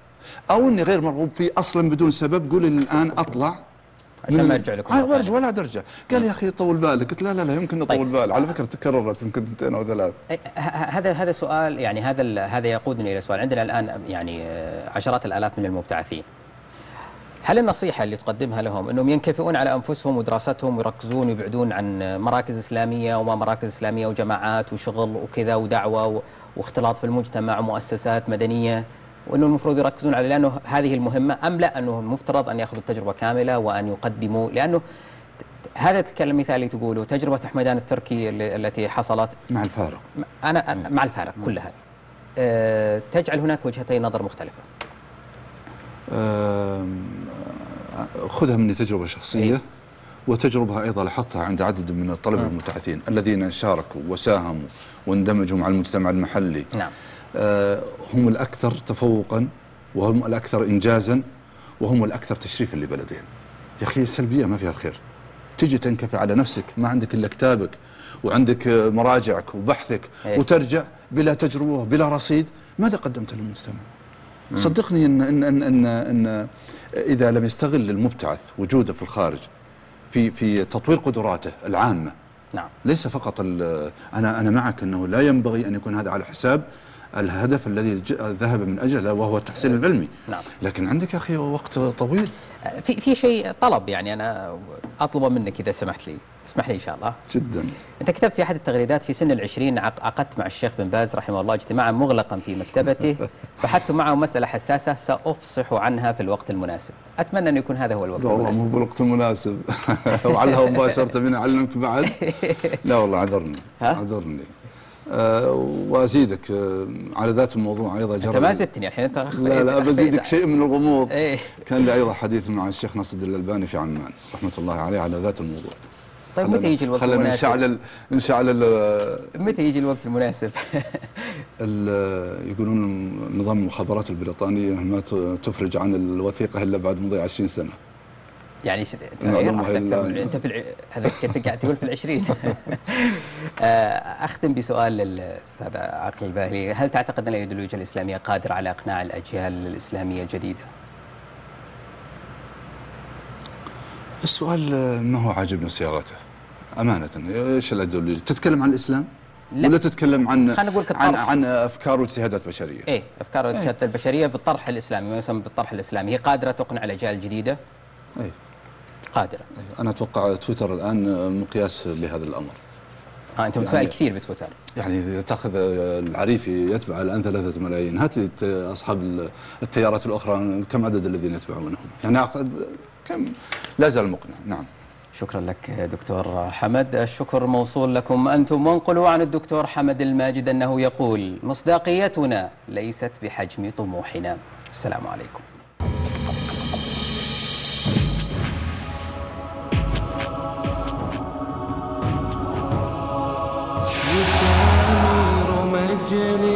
S4: أو أني غير مرغوب فيه أصلا بدون سبب. قولي الآن أطلع
S3: عشان ما يرجع لكم
S4: ولا ولا أرجع. قال يا أخي طول بالك. قلت لا لا لا يمكن نطول طيب. بال. على فكرة تكررت يمكن اثنتين أو ثلاث.
S3: هذا هذا سؤال يعني هذا هذا يقودني إلى سؤال. عندنا الآن يعني عشرات الآلاف من المبتعثين، هل النصيحة اللي تقدمها لهم أنهم ينكفئون على أنفسهم ودراستهم ويركزون ويبعدون عن مراكز إسلامية وما مراكز إسلامية وجماعات وشغل وكذا ودعوة واختلاط في المجتمع ومؤسسات مدنية، وأنه المفروض يركزون على لأنه هذه المهمة، أم لا أنه المفترض أن يأخذوا التجربة كاملة وأن يقدموا؟ لأنه هذا المثال اللي تقوله تجربة حميدان التركي التي حصلت
S4: مع الفارق،
S3: أنا مع الفارق كلها أه تجعل هناك وجهتي نظر مختلفة.
S4: خذها مني تجربة شخصية إيه؟ وتجربة أيضا لاحظتها عند عدد من الطلبة المبتعثين الذين شاركوا وساهموا واندمجوا مع المجتمع المحلي.
S3: نعم.
S4: آه هم الأكثر تفوقا وهم الأكثر إنجازا وهم الأكثر تشريفا لبلدهم. يا أخي السلبية ما فيها الخير، تجي تنكفي على نفسك، ما عندك إلا كتابك وعندك مراجعك وبحثك إيه؟ وترجع بلا تجربة بلا رصيد. ماذا قدمت للمجتمع؟ صدقني إن, إن, إن, إن, إن إذا لم يستغل المبتعث وجوده في الخارج في في تطوير قدراته العامة.
S3: نعم.
S4: ليس فقط أنا أنا معك أنه لا ينبغي أن يكون هذا على حساب الهدف الذي ذهب من أجله وهو التحصيل العلمي.
S3: نعم.
S4: لكن عندك يا أخي وقت طويل.
S3: في في شيء طلب يعني أنا أطلبه منك إذا سمحت لي، تسمح لي إن شاء الله.
S4: جدا.
S3: أنت كتبت في أحد التغريدات في سن العشرين عقدت مع الشيخ بن باز رحمه الله اجتماعا مغلقا في مكتبته بحثت معه مسألة حساسة سأفصح عنها في الوقت المناسب. أتمنى أن يكون هذا هو الوقت
S4: والله
S3: المناسب.
S4: مو بالوقت المناسب. وعلها مباشرة من أعلمك بعد. لا والله عذرني عذرني. أه وازيدك أه على ذات الموضوع ايضا.
S3: انت ما زدتني الحين انت.
S4: لا لا بزيدك شيء من الغموض.
S3: ايه؟
S4: كان لي ايضا حديث مع الشيخ ناصر الدين الألباني في عمان رحمه الله عليه على ذات الموضوع.
S3: طيب متى يجي الوقت
S4: المناسب؟
S3: المناسب؟
S4: نشعل نشعل
S3: متى يجي الوقت المناسب؟
S4: يقولون نظام المخابرات البريطانيه ما تفرج عن الوثيقه الا بعد مضي عشرين سنة.
S3: يعني ش... انت في الع... هذا كنت قاعد تقول في العشرين. اختم بسؤال للاستاذ عاقل الباهلي، هل تعتقد ان الايديولوجيا الاسلاميه قادره على اقناع الاجيال الاسلاميه الجديده؟
S4: السؤال ما هو عاجبني صياغته امانه. ايش الايديولوجيا؟ تتكلم عن الاسلام؟ لا. ولا تتكلم عن عن عن افكار واجتهادات بشريه؟
S3: ايه افكار واجتهادات ايه؟ البشريه بالطرح الاسلامي، ما يسمى بالطرح الاسلامي، هي قادره تقنع الاجيال الجديده؟
S4: اي
S3: قادرة.
S4: أنا أتوقع تويتر الآن مقياس لهذا الأمر.
S3: آه أنت متفائل يعني كثير بتويتر.
S4: يعني إذا تأخذ العريفي يتبع الآن ثلاثة ملايين، هات لي أصحاب التيارات الأخرى كم عدد الذين يتبعونهم؟ يعني كم لا زال مقنع. نعم.
S3: شكرا لك دكتور حمد. الشكر موصول لكم أنتم. وانقلوا عن الدكتور حمد الماجد أنه يقول مصداقيتنا ليست بحجم طموحنا. السلام عليكم.
S1: يسامر مجلس